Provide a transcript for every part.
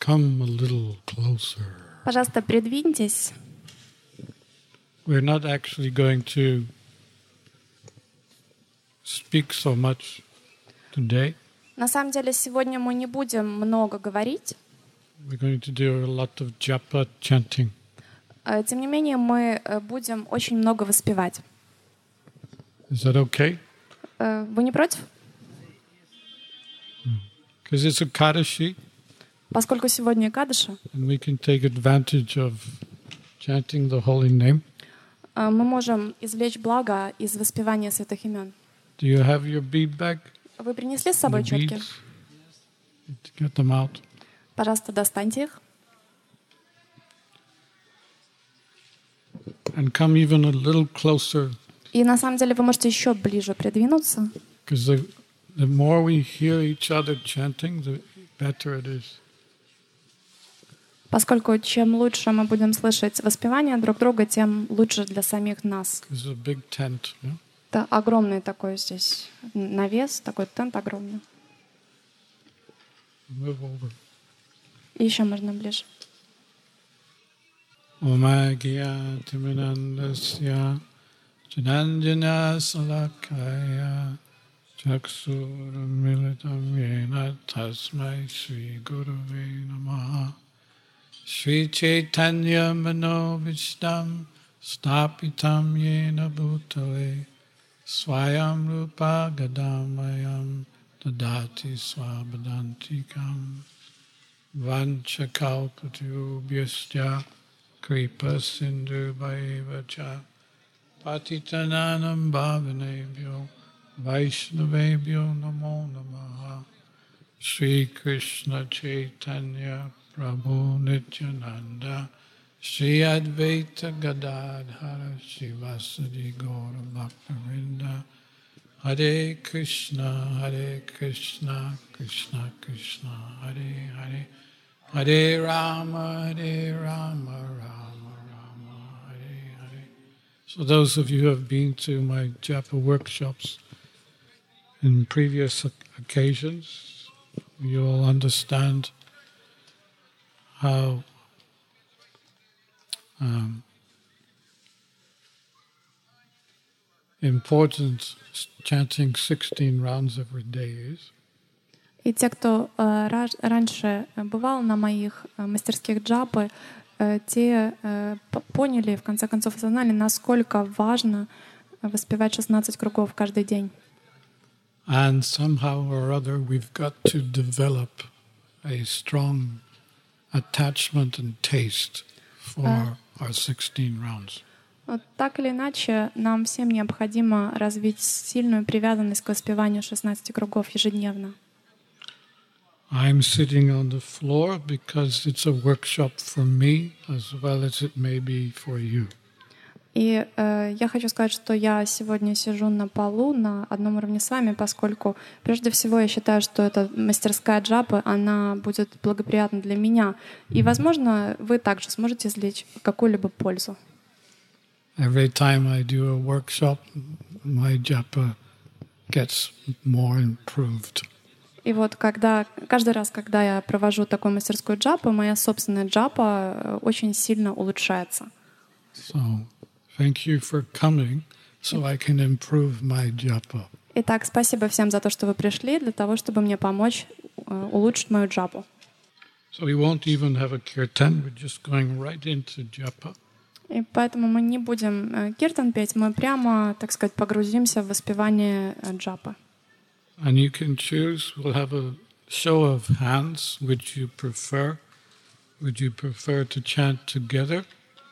come a little closer. Пожалуйста, придвиньтесь. We're not actually going to speak so much today. На самом деле, сегодня мы не будем много говорить. We're going to do a lot of japa chanting. Тем не менее, мы будем очень много воспевать. Is that okay? Вы не против? Because it's Ekadashi, Поскольку сегодня Экадыша, and we can take advantage of chanting the holy name. мы можем извлечь благо из воспевания святых имен. Do you have your bead bag? Вы принесли с The собой четки? beads? Get them out. Пожалуйста, достаньте их. And come even a little closer, И на самом деле вы можете еще ближе придвинуться, because the more we hear each other chanting, the better it is. поскольку чем лучше мы будем слышать воспевание друг друга, тем лучше для самих нас. There's a big tent. Yeah? Это огромный такой здесь навес, такой тент огромный. Move over. И еще можно ближе. Omagya Timinandasya Jananjana Salakaya Chaksuramilitam Yena Tasmai Sri Gurave Namaha Sri Chaitanya Manovishtam Stapitam Yena Bhutale Swayam Rupa Gadamayam Dadati Swabadantikam Vanchakalpatyubhyasya Kripa Sindhu Bhaivacha Patitananam Bhavanebhyo Vaishnavebhyo Namo Namaha Sri Krishna Chaitanya Prabhu Nityananda Sri Advaita Gadadhara Srivasadi Gaura Bhaktavinda Hare Krishna, Krishna Krishna, Hare Hare, Hare Rama, Rama Rama, Hare Hare. So those of you who have been to my Japa workshops in previous occasions, you will understand how important chanting 16 rounds every day is. И те, кто раньше бывал на моих мастерских джапы, те поняли, в конце концов, осознали, насколько важно воспевать 16 кругов каждый день. And somehow or other we've got to develop a strong attachment and taste for our 16 rounds. Вот так или иначе, нам всем необходимо развить сильную привязанность к воспеванию 16 кругов ежедневно. I'm sitting on the floor because it's a workshop for me as well as it may be for you. И я хочу сказать, что я сегодня сижу на полу на одном уровне с вами, поскольку прежде всего я считаю, что эта мастерская джапы, она будет благоприятна для меня. И, возможно, вы также сможете извлечь какую-либо пользу. Every time I do a workshop, my japa gets more improved. И вот каждый раз, когда я провожу такую мастерскую джапу, моя собственная джапа очень сильно улучшается. So, thank you for coming, so I can improve my japa. Итак, спасибо всем за то, что вы пришли, для того, чтобы мне помочь улучшить мою джапу. So we won't even have a kirtan, we're just going right into japa. И поэтому мы не будем киртан петь, мы прямо, так сказать, погрузимся в воспевание джапы. And you can choose, we'll have a show of hands, which you prefer. Would you prefer to chant together,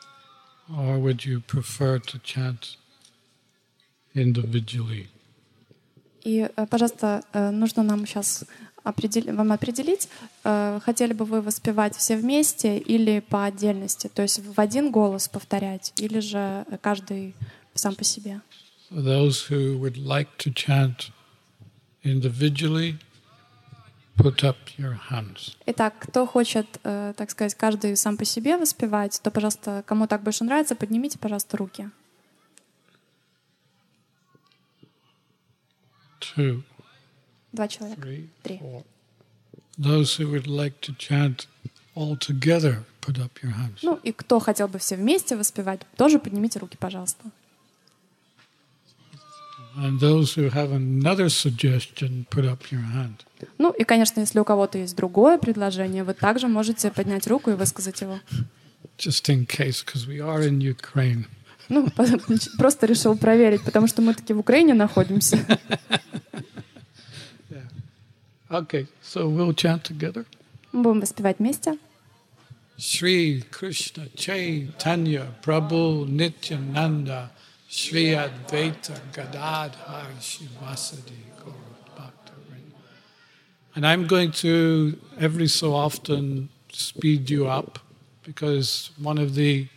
or would you prefer to chant individually? И, пожалуйста, нужно нам сейчас вам определить, хотели бы вы воспевать все вместе или по отдельности, то есть в один голос повторять, или же каждый сам по себе. For those who would like to chant individually, put up your hands. Итак, кто хочет, так сказать, каждый сам по себе воспевать, то, пожалуйста, кому так больше нравится, поднимите, пожалуйста, руки. 2, 2 человека. 3, 3. 4. Those who would like to chant all together, put up your hands. Ну и кто хотел бы все вместе воспевать, тоже поднимите руки, пожалуйста. And those who have another suggestion, put up your hand. Ну и, конечно, если у кого-то есть другое предложение, вы также можете поднять руку и высказать его. Just in case, because we are in Ukraine. Ну, просто решил проверить, потому что мы таки в Украине находимся. Okay, so we'll chant together. Мы будем воспевать вместе. Shri Krishna Chaitanya Prabhu Nityananda Shri Advaita Gadadhar Shivasadi Gaura Bhaktivinoda. And I'm going to every so often speed you up because one of the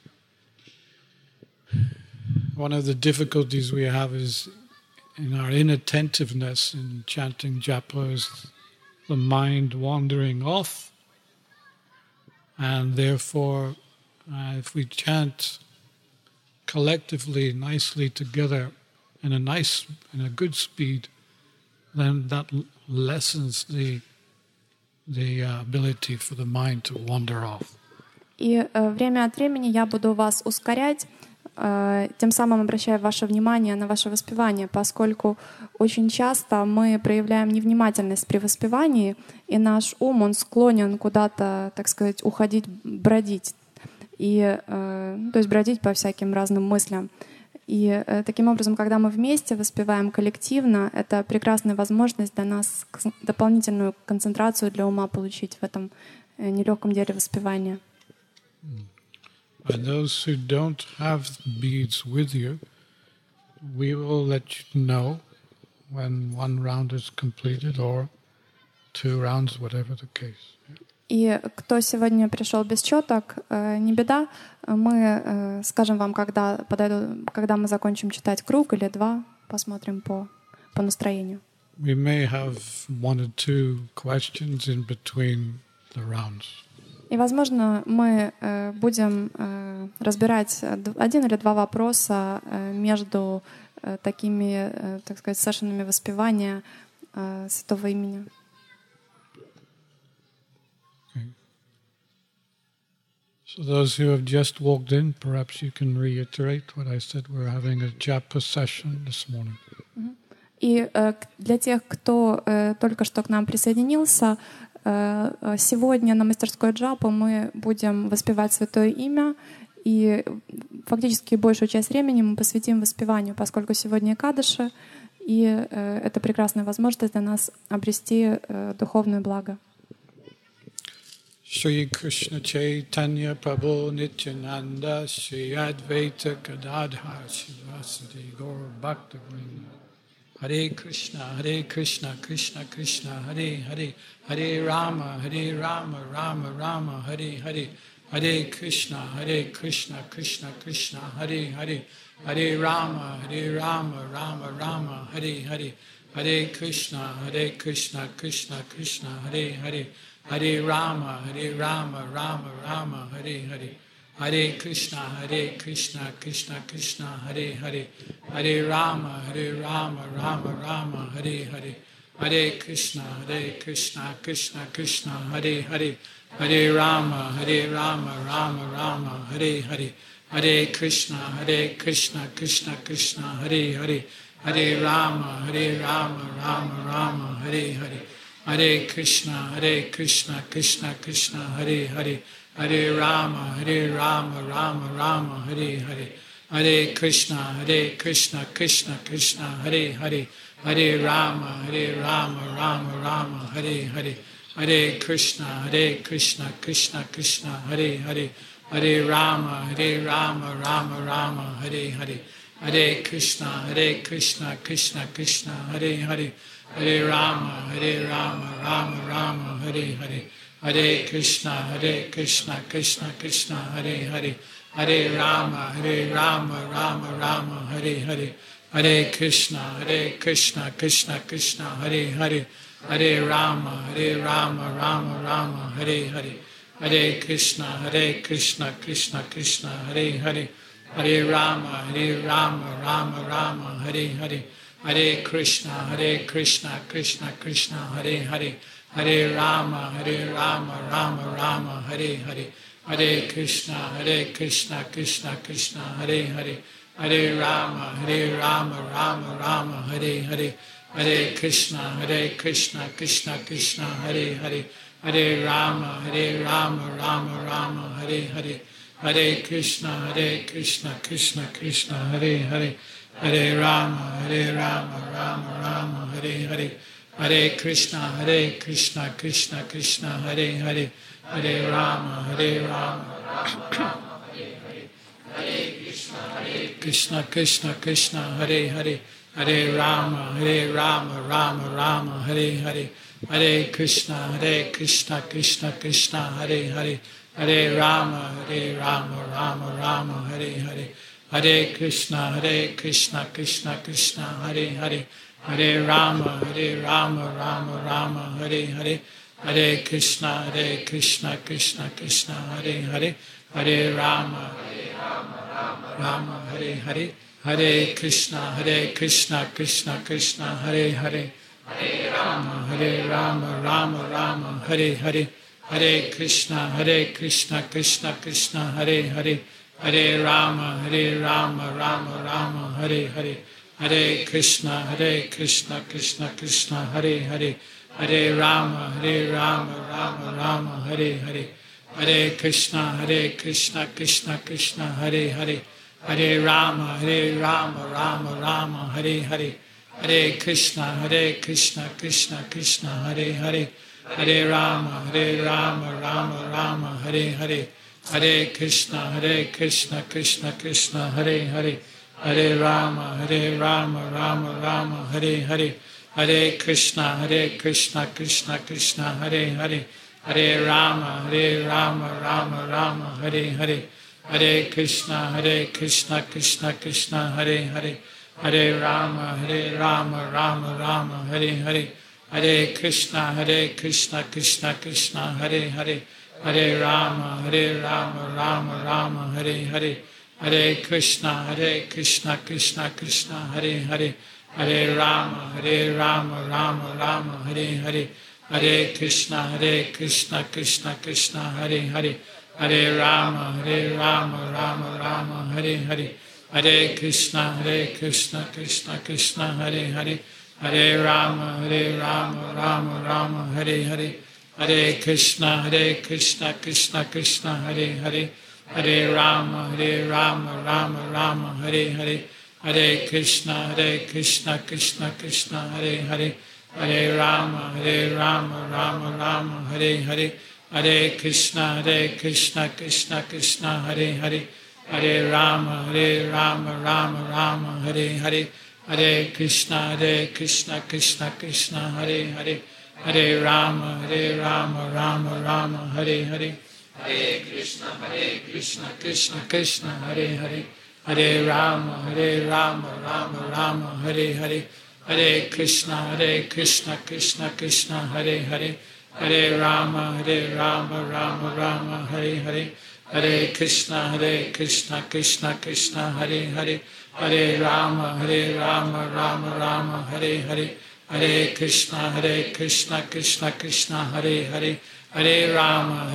difficulties we have is in our inattentiveness in chanting japa is the mind wandering off. And therefore, if we chant collectively, nicely together, in a good speed, then that lessens the ability for the mind to wander off. И время от времени я буду вас ускорять, тем самым обращая ваше внимание на ваше воспевание, поскольку очень часто мы проявляем невнимательность при воспевании, и наш ум, он склонен куда-то, так сказать, уходить, бродить, и, то есть бродить по всяким разным мыслям. И таким образом, когда мы вместе воспеваем коллективно, это прекрасная возможность для нас дополнительную концентрацию для ума получить в этом нелегком деле воспевания. And those who don't have beads with you, we will let you know when one round is completed or 2 rounds, whatever the case. И кто сегодня пришел без четок, не беда, мы скажем вам, когда мы закончим читать круг или 2, посмотрим по настроению. We may have 1 or 2 questions in between the rounds. И, возможно, мы будем разбирать 1 или 2 вопроса между такими, так сказать, сессионами воспевания Святого имени. Okay. So those who have just walked in, perhaps you can reiterate what I said. We're having a japa session this morning. И для тех, кто только что к нам присоединился, сегодня на мастерской джапы мы будем воспевать Святое Имя, и фактически большую часть времени мы посвятим воспеванию, поскольку сегодня Экадаши, и это прекрасная возможность для нас обрести духовное благо. Shri Krishna Chaitanya Prabhu Nityananda Shri Advaita Gadadhar Shivasadi Gaura Bhaktivinoda. Hare Krishna, Krishna Krishna, Hare Hare, Hare Rama, Rama Rama, Hare Hare, Hare Krishna, Krishna Krishna, Hare Hare, Hare Rama, Rama Rama, Hare Hare, Hare Krishna, Krishna Krishna, Hare Hare, Hare Rama, Rama Rama, Hare Hare. Hare Krishna, Krishna Krishna, Hare Hare, Hare Rama, Rama Rama, Hare Hare, Hare Krishna, Krishna Krishna, Hare Hare, Hare Rama, Rama Rama, Hare Hare, Hare Krishna, Krishna, Hare Hare, Hare Rama, Rama Rama, Hare Hare, Hare Krishna, Krishna, Hare Hare, Hare Rama, Rama Rama, Hare Hare, Hare Krishna, Krishna, Hare Hare, Hare Rama, Rama Rama, Hare Hare, Hare Krishna, Krishna, Hare Hare, Hare Rama, Rama Rama, Hare Hare, Hare Krishna, Krishna, Hare Hare, Hare Rama, Rama Rama, Hare Hare, Hare Krishna, Krishna, Hare Hare, Hare Rama, Rama Rama, Hare Hare, Hare Krishna, Krishna, Hare Hare, Hare Rama, Rama Rama, Hare Hare, Hare Krishna, Krishna, Hare Hare, Hare Rama, Rama Rama, Hare Hare, Hare Krishna, Krishna, Hare Hare, Hare Rama, Rama Rama, Hare Hare. Hare Krishna, Krishna Krishna, Hare Hare. Hare Rama, Rama Rama, Hare Hare. Hare Krishna, Krishna Krishna, Hare Hare. Hare Rama, Rama Rama, Hare Hare. Hare Krishna, Krishna Krishna, Hare Hare. Hare Rama, Rama Rama, Hare Hare. Hare Krishna, Krishna Krishna, Hare Hare. Hare Rama, Hare Krishna, Krishna, Hare Hare. Hare Rama, Rama Rama, Hare Hare. Hare Krishna, Krishna, Hare Hare. Hare Rama, Rama Rama, Hare Hare. Hare Krishna, Krishna, Hare Hare. Hare Rama, Rama Rama, Hare Hare. Hare Krishna, Krishna, Hare Hare. Hare Rama, Rama, Hare Hare. Hare Krishna, Krishna, Hare Hare. Hare Rama, Rama, Hare Hare. Hare Krishna, Krishna, Hare Hare. Hare Rama, Rama, Hare Hare. Hare Krishna, Krishna, Hare Hare. Hare Rama, Rama, Hare Hare. Hare Krishna, Krishna, Hare Hare. Hare Rama, Rama, Hare Hare. Hare Krishna, Krishna, Hare Hare. Hare Rama, Rama, Hare Hare. Hare Krishna, Krishna, Hare Hare. Hare Rama, Rama, Hare Hare. Hare Krishna, Krishna, Hare Hare. Hare Rama, Rama, Hare Hare. Hare Krishna, Krishna, Hare Hare. Hare Rama, Rama, Hare Hare. Hare Krishna, Krishna, Hare Hare. Hare Rama, Rama, Hare Hare. Hare Krishna, Krishna, Hare Hare. Hare Rama, Rama, Hare Hare. Hare Krishna, Krishna, Hare Hare. Hare Rama, Rama, Hare Hare. Hare Krishna, Krishna, Hare Hare. Hare Rama, Rama, Hare Hare. Hare Krishna, Krishna, Hare Hare. Hare Rama, Rama, Hare Hare. Hare Krishna, Krishna, Hare Hare. Hare Rama, Rama, Hare Hare. Hare Krishna, Krishna, Hare Hare. Hare Rama, Rama, Hare Hare. Hare Krishna, Krishna, Hare Hare. Hare Rama, Rama, Hare Hare. Hare Krishna, Krishna, Hare Hare. Hare Rama, Rama, Hare Hare. Hare Krishna, Krishna, Hare Hare. Hare Rama, Rama, Hare Hare. Hare Krishna, Krishna, Hare Hare. Hare Rama, Rama, Hare Hare. Hare Krishna, Krishna, Hare Hare. Hare Rama,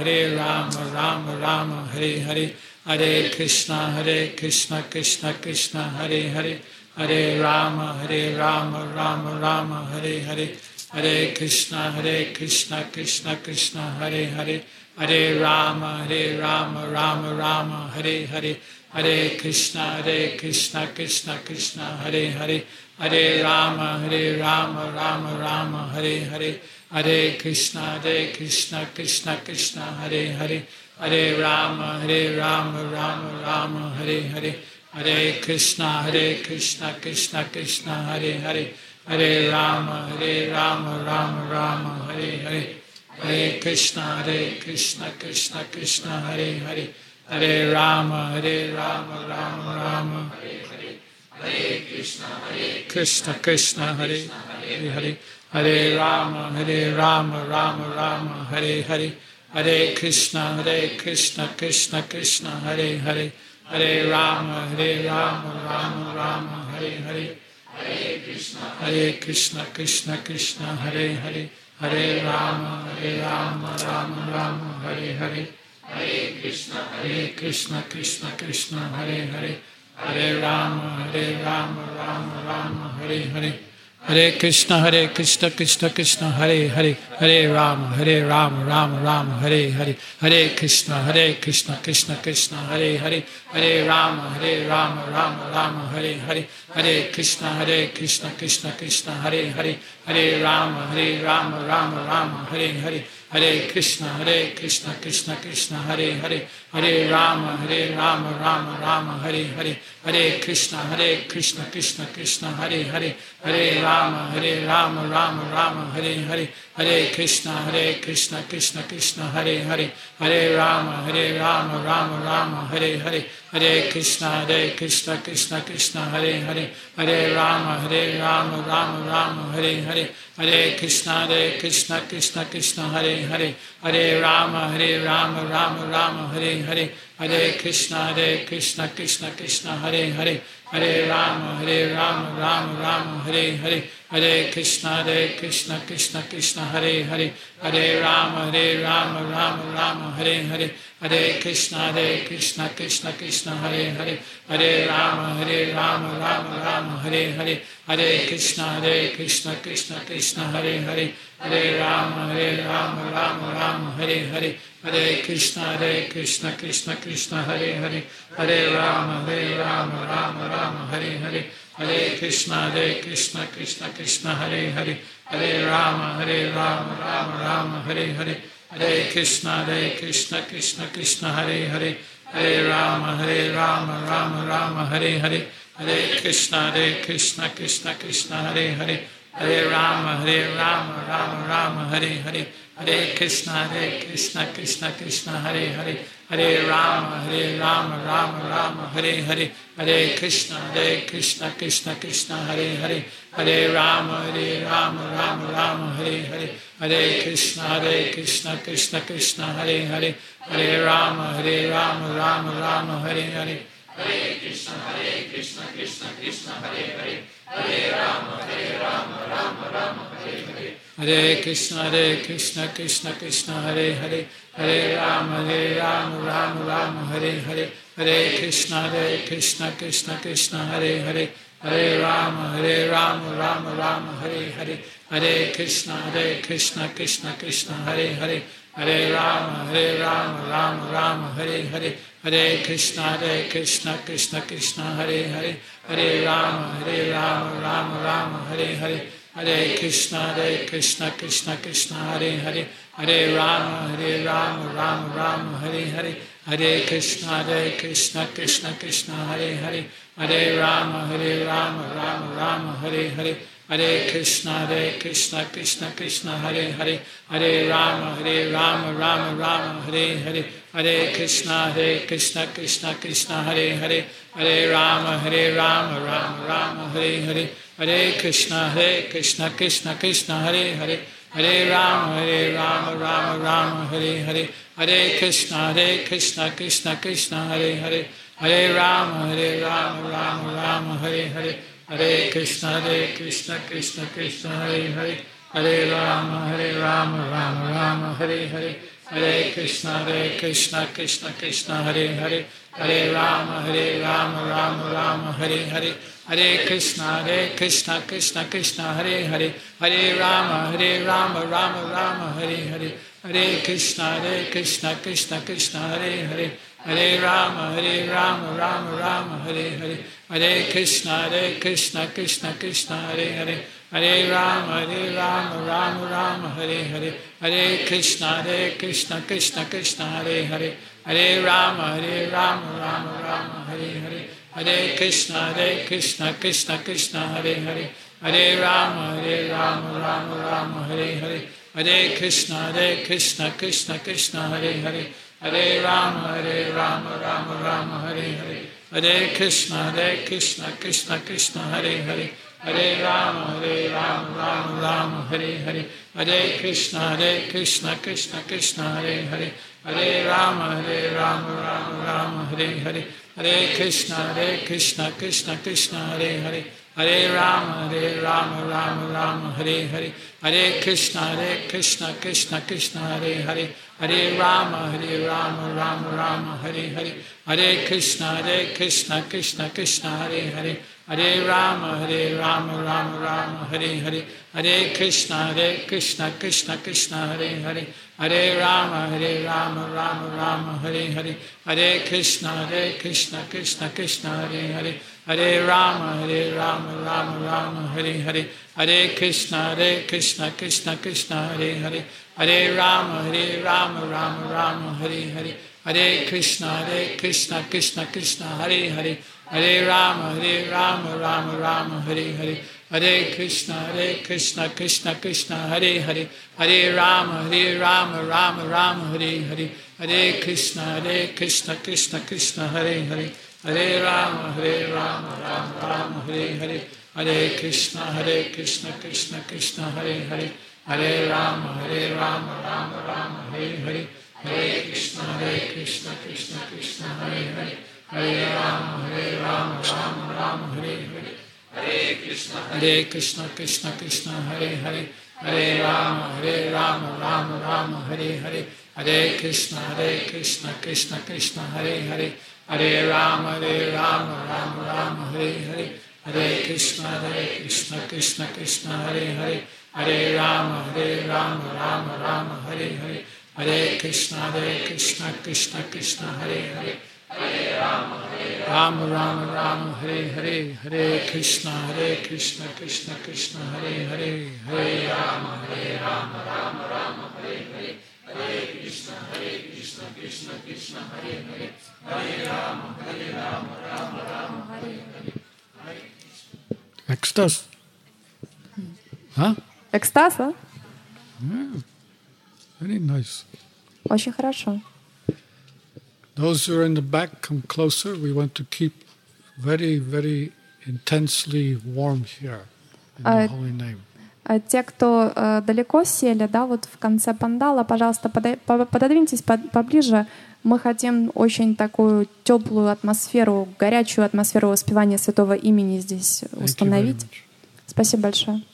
Rama, Hare Hare. Hare Krishna, Krishna, Hare Hare. Hare Rama, Rama, Hare Hare. Hare Krishna, Krishna, Hare Hare. Hare Rama, Rama, Hare Hare. Hare Krishna, Krishna, Hare Hare. Hare Rama, Rama, Hare Hare. Hare Krishna, Krishna, Hare Hare. Hare Rama, Rama, Hare Hare. Hare Krishna, Krishna, Hare Hare. Hare Rama, Rama, Hare Hare. Hare Krishna, Krishna, Hare Hare. Hare Rama, Rama, Hare Hare. Hare Krishna, Hare Hare. Hare Rama, Rama, Hare Hare. Hare Krishna, Krishna, Hare Hare. Hare Rama, Rama, Hare Hare. Hare Krishna, Krishna, Hare Hare. Hare Rama, Rama Rama, Hare Hare, Hare Krishna, Krishna Krishna, Hare Hare, Hare Rama, Rama Rama, Hare Hare, Hare Krishna, Krishna Krishna, Hare Hare, Hare Rama, Rama Rama, Hare Hare, Hare Krishna, Krishna Krishna, Hare Hare, Hare Rama, Rama Rama, Hare Hare, Hare Krishna, Krishna Krishna, Hare Hare, Hare Rama, Rama Rama, Hare Hare, Hare Krishna, Krishna Krishna, Hare Hare, Hare Rama, Rama Rama, Hare Hare, Hare Krishna, Krishna Krishna, Hare Hare, Hare Rama, Rama Hare Hare, Hare Krishna, Krishna Krishna, Hare Hare, Hare Rama, Rama Hare Hare, Hare Krishna, Krishna Hare Hare, Hare Rama, Rama Hare Hare, Hare Krishna, Krishna Krishna, Hare Hare, Hare Rama, Rama Hare Hare, Hare Krishna, Krishna Hare Hare, Hare Rama, Rama Hare Hare, Hare Krishna, Krishna Krishna, Hare Hare, Hare Rama, Rama Hare Hare, Hare Krishna, Krishna Krishna, Hare Hare, Hare Rama, Rama Hare Hare, Hare Krishna, Krishna Hare Hare, Hare Rama, Rama Hare Hare, Hare Krishna, Krishna Hare Hare, Hare Rama, Rama Hare Hare, Hare Krishna, Krishna Hare Hare, Hare Rama, Rama Hare Hare, Hare Krishna, Krishna Hare Hare, Hare Rama, Rama Hare Hare, Hare Krishna, Krishna Hare Hare, Hare Rama, Rama Hare Hare, Hare Krishna, Krishna Hare Hare, Hare Rama, Rama Hare Hare, Hare Krishna, Krishna Hare Hare, Hare Rama, Hare Hare, Hare Krishna, Krishna Hare Hare, Hare Rama, Hare Hare, Hare Krishna, Krishna Hare Hare, Hare Rama, Rama Hare Hare, Hare Krishna, Krishna Hare Hare, Hare Rama, Hare Hare, Hare Krishna, Krishna Hare Hare, Hare Rama, Hare Hare, Hare Krishna, Krishna Hare Hare, Hare Rama, Hare Hare, Hare Krishna, Krishna Hare Hare, Hare Rama, Hare Hare, Hare Krishna, Krishna Hare Hare, Hare Rama, Hare Hare, Hare Krishna, Krishna Hare Hare, Hare Rama, Hare Hare, Hare Krishna, Krishna Hare Hare, Hare Rama, Hare Hare, Hare Krishna, Krishna Hare Hare, Hare Rama, Rama Hare Hare, Hare Krishna, Krishna Hare Hare, Hare Rama, Rama Hare Hare, Hare Krishna, Krishna Hare Hare, Hare Rama, Rama Hare Hare, Hare Krishna, Krishna Hare Hare, Hare Rama, Rama Hare Hare, Hare Krishna, Krishna Hare Hare, Hare Rama, Hare Hare, Hare Krishna, Krishna Hare Hare, Hare Rama, Rama Hare Hare, Hare Krishna, Krishna Hare Hare, Hare Rama, Rama Hare Hare, Hare Krishna, Krishna Hare Hare, Hare Rama, Rama Hare Hare, Hare Krishna, Krishna Hare Hare, Hare Rama, Rama Hare Hare, Hare Krishna, Krishna Hare Hare, Hare Rama, Rama Hare Hare, Hare Krishna, Krishna Hare Hare, Hare Rama, Rama Hare Hare, Hare Krishna, Krishna Hare Hare, Hare Rama, Rama Hare Hare, Hare Krishna, Krishna Hare Hare, Hare Rama, Rama Hare Hare, Hare Krishna, Krishna Hare Hare, Hare Rama, Rama Rama, Hare Hare, Hare Krishna, Krishna Krishna, Hare Hare, Hare Rama, Rama Rama, Hare Hare, Hare Krishna, Krishna Krishna, Hare Hare, Hare Rama, Rama, Hare Hare, Hare Krishna, Krishna, Hare Hare, Hare Rama, Rama, Hare Hare, Hare Krishna, Krishna, Hare Hare, Hare Rama, Rama, Hare Hare, Hare Krishna, Krishna, Hare Hare, Hare Rama, Rama, Hare Hare, Hare Krishna, Krishna, Hare Hare, Hare Rama, Rama, Hare Hare, Hare Krishna, Krishna, Hare Hare, Hare Rama, Rama, Hare Hare, Hare Krishna, Krishna, Hare Hare, Hare Rama, Rama, Hare Hare, Hare Krishna, Krishna, Hare Hare, Hare Rama, Rama, Hare Hare, Hare Krishna, Krishna, Hare Hare, Hare Rama, Rama, Hare Hare, Hare Krishna, Krishna, Hare Hare, Hare Rama, Rama, Hare Hare, Hare Krishna, Krishna, Hare Hare, Hare Rama, Rama, Hare Hare, Hare Krishna, Krishna, Hare Hare, Hare Rama, Rama, Hare Hare, Hare Krishna, Krishna, Hare Hare, Hare Rama, Hare Hare, Hare Krishna, Krishna, Hare Hare, Hare Rama, Rama, Hare Hare, Hare Krishna, Krishna, Hare Hare, Hare Rama, Rama, Hare Hare. Ecstasy. Huh? Экстаз, а? Yeah. Very nice. Очень хорошо. Those who are in the back, come closer. We want to keep very, very intensely warm here in the holy name. Те, кто далеко сели, да, вот в конце пандала, пожалуйста, пододвиньтесь поближе. Мы хотим очень такую теплую атмосферу, горячую атмосферу воспевания святого имени здесь установить. Спасибо большое.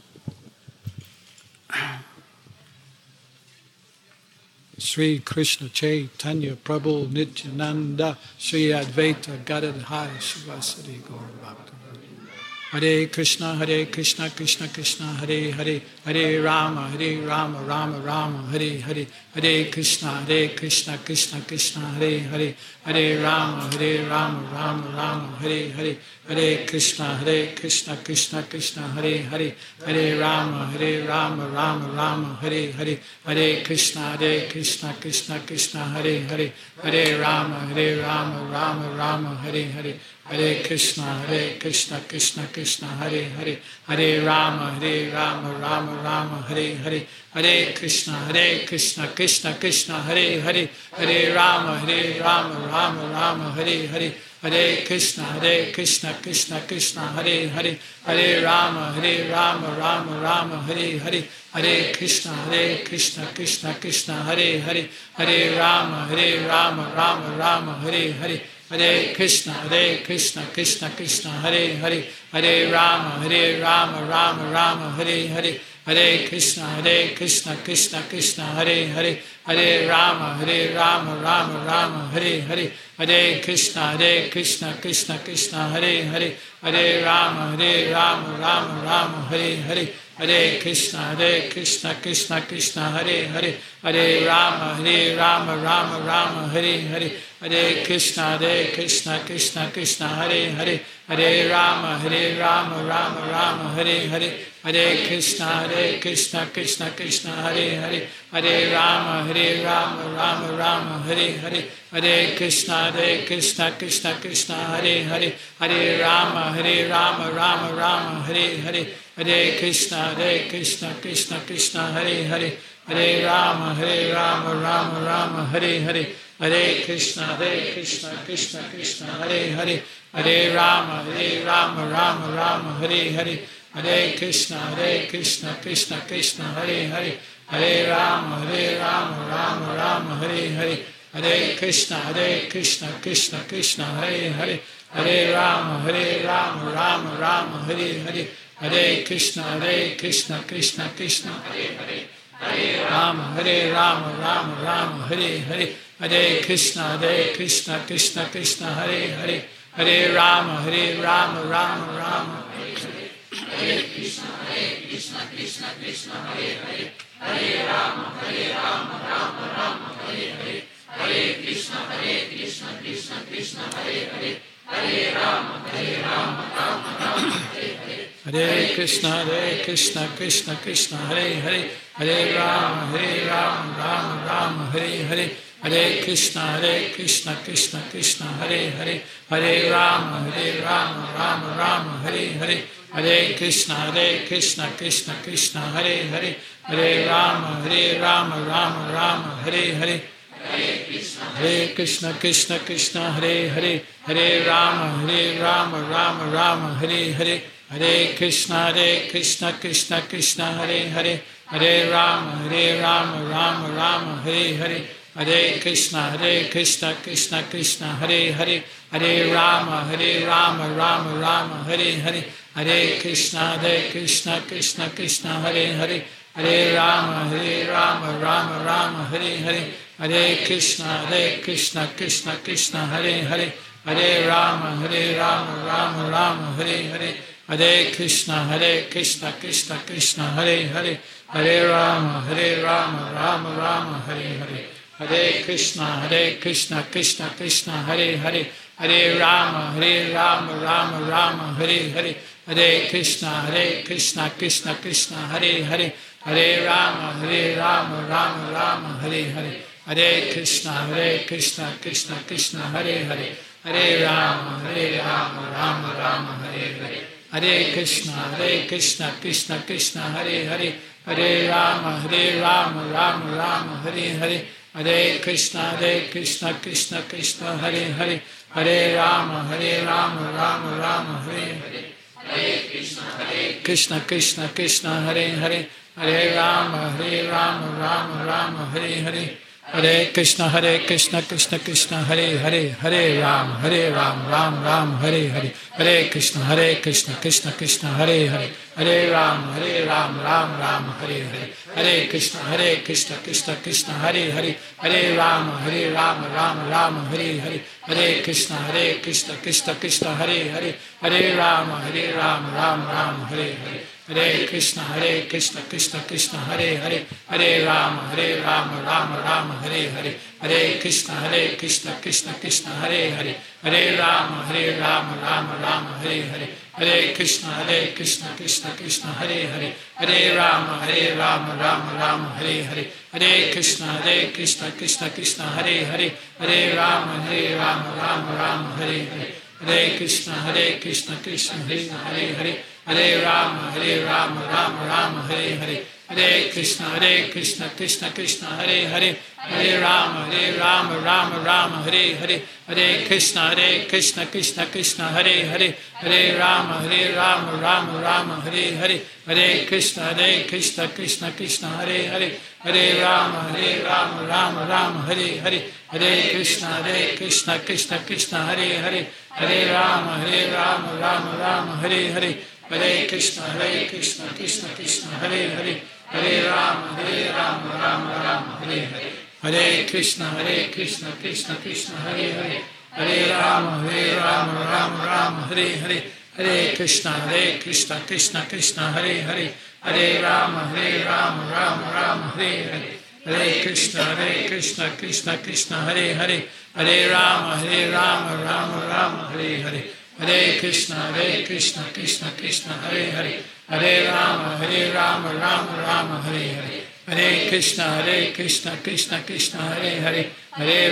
Sri Krishna Chaitanya Prabhu Nityananda Sri Advaita Gadadhara Shivasari Gaura Bhakta Hare Krishna, Krishna Krishna, Hare Hare, Hare Rama, Rama, Hare Hare, Hare Krishna, Krishna Krishna, Hare Hare, Hare Rama, Rama, Hare Hare, Hare Krishna, Krishna, Hare Hare, Hare Rama, Rama, Hare Hare, Hare Krishna, Krishna, Hare Hare, Hare Rama, Rama, Hare Hare, Hare Krishna, Krishna, Hare Hare, Hare Rama, Rama, Hare Hare, Hare Krishna, Krishna, Hare Hare, Hare Rama, Rama, Hare Hare, Hare Krishna, Krishna, Hare Hare, Hare Rama, Rama, Hare Hare, Hare Krishna, Krishna, Hare Hare, Hare Rama, Rama, Hare Hare, Hare Krishna, Krishna, Hare Hare, Hare Rama, Rama, Hare Hare, Hare Krishna, Krishna, Hare Hare, Hare Rama, Rama, Hare Hare, Hare Krishna, Krishna, Hare Hare, Hare Rama, Rama, Hare Hare, Hare Krishna, Krishna, Hare Hare, Hare Rama, Rama, Hare Hare, Hare Krishna, Krishna, Hare Hare, Hare Rama, Rama, Hare Hare, Hare Krishna, Krishna, Hare Hare, Hare Rama, Rama, Hare Hare, Hare Krishna, Krishna, Hare Hare, Hare Rama, Rama, Hare Hare, Hare Krishna, Krishna, Hare Hare, Hare Rama, Rama, Hare Hare, Hare Krishna, Krishna, Hare Hare, Hare Rama, Rama, Hare Hare, Hare Krishna, Krishna, Hare Hare, Hare Rama, Rama, Hare Hare, Hare Krishna, Krishna Krishna, Hare Hare, Hare Rama, Rama Rama, Hare Hare, Hare Krishna, Krishna Krishna, Hare Hare, Hare Rama, Rama, Hare Hare, Hare Krishna, Krishna, Hare Hare, Hare Rama, Rama, Hare Krishna, Krishna, Hare Hare, Hare Rama, Rama, Hare Hare, Hare Krishna, Krishna, Hare Hare, Hare Rama, Rama, Hare Hare, Hare Krishna, Krishna, Hare Hare, Hare Rama, Rama, Hare Hare, Hare Krishna, Krishna, Hare Hare, Hare Rama, Rama, Hare Hare, Hare Krishna, Krishna, Hare Hare, Hare Rama, Rama, Hare Hare, Hare Krishna, Krishna, Hare Hare, Hare Rama, Rama, Hare Hare, Hare Krishna, Krishna, Hare Hare, Hare Rama, Rama, Hare Hare, Hare Krishna, Krishna, Hare Hare, Hare Rama, Rama, Hare Hare, Hare Krishna, Krishna, Hare Hare, Hare Rama, Rama, Hare Hare, Hare Krishna, Krishna, Hare Hare, Hare Rama, Rama, Hare Hare, Hare Krishna, Krishna, Hare Hare, Hare Rama, Rama, Hare Hare, Hare Krishna, Krishna, Hare Hare, Hare Rama, Rama, Hare Hare, Hare Krishna, Krishna, Hare Hare, Hare Rama, Rama, Hare Hare, Hare Krishna, Krishna, Hare Hare, Hare Rama, Rama, Hare Hare, Hare Krishna, Krishna, Hare Hare, Hare Rama, Rama, Hare Hare, Hare Krishna, Krishna, Hare Hare, Hare Rama, Rama, Hare Hare, Hare Krishna, Krishna, Hare Hare, Hare Rama, Rama, Hare Hare, Hare Krishna, Krishna, Hare Hare, Hare Rama, Rama, Hare Hare, Hare Krishna, Krishna, Hare Hare, Hare Rama, Rama, Hare Hare, Hare Krishna, Krishna, Hare Hare, Hare Rama, Hare Hare, Hare Krishna, Krishna, Hare Hare, Hare Rama, Hare Hare, Hare Krishna, Krishna, Hare Hare, Hare Rama, Hare Hare, Hare Krishna, Krishna, Hare Hare, Hare Rama, Hare Hare, Hare Krishna, Krishna, Hare Hare, Hare Rama, Hare Hare, Hare Krishna, Krishna, Hare Hare, Hare Rama, Hare Hare, Hare Krishna, Krishna, Hare Hare, Hare Rama, Hare Hare, Hare Krishna, Krishna, Hare Hare, Hare Rama, Hare Hare, Hare Krishna, Krishna, Hare Hare, Hare Rama, Hare Hare, Hare Krishna, Krishna, Hare Hare, Hare Rama, Hare Hare, Hare Krishna, Krishna, Hare Hare, Hare Rama, Hare Hare, Hare Krishna, Krishna, Hare Hare, Hare Rama, Hare Hare, Hare Krishna, Krishna, Hare Hare, Hare Rama, Hare Hare, Hare Krishna, Krishna, Hare Hare, Hare Rama, Rama, Hare Hare, Hare Krishna, Krishna, Hare Hare, Hare Rama, Hare Hare, Hare Krishna, Krishna, Hare Hare, Hare Rama, Hare Hare, Hare Krishna, Krishna, Hare Hare, Hare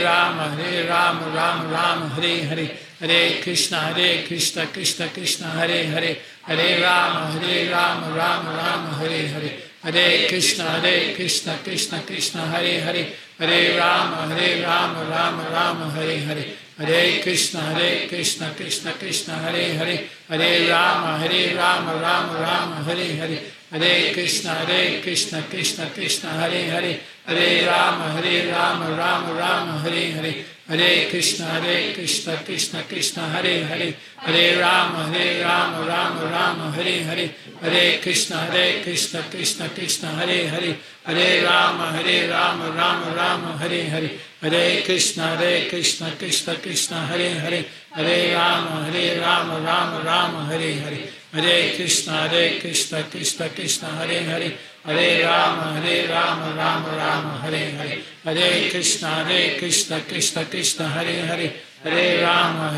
Rama, Hare Hare, Hare Krishna, Krishna, Hare Hare, Hare Rama, Hare Hare, Hare Krishna, Krishna, Hare Hare, Hare Rama, Hare Hare, Hare Krishna, Krishna, Hare Hare, Hare Rama, Rama, Hare Hare, Hare Krishna, Krishna, Hare Hare, Hare Rama, Rama Rama, Hare Hare, Hare Krishna, Krishna Krishna, Hare Hare, Hare Rama, Rama Hare Hare, Hare Krishna, Krishna Krishna, Hare Hare, Hare Rama, Rama Hare Hare, Hare Krishna, Krishna Krishna, Hare Hare, Hare Rama, Rama Hare Hare, Hare Krishna, Krishna Krishna, Hare Hare, Hare Rama, Rama Hare Hare, Hare Krishna, Krishna Krishna, Hare Hare, Hare Rama,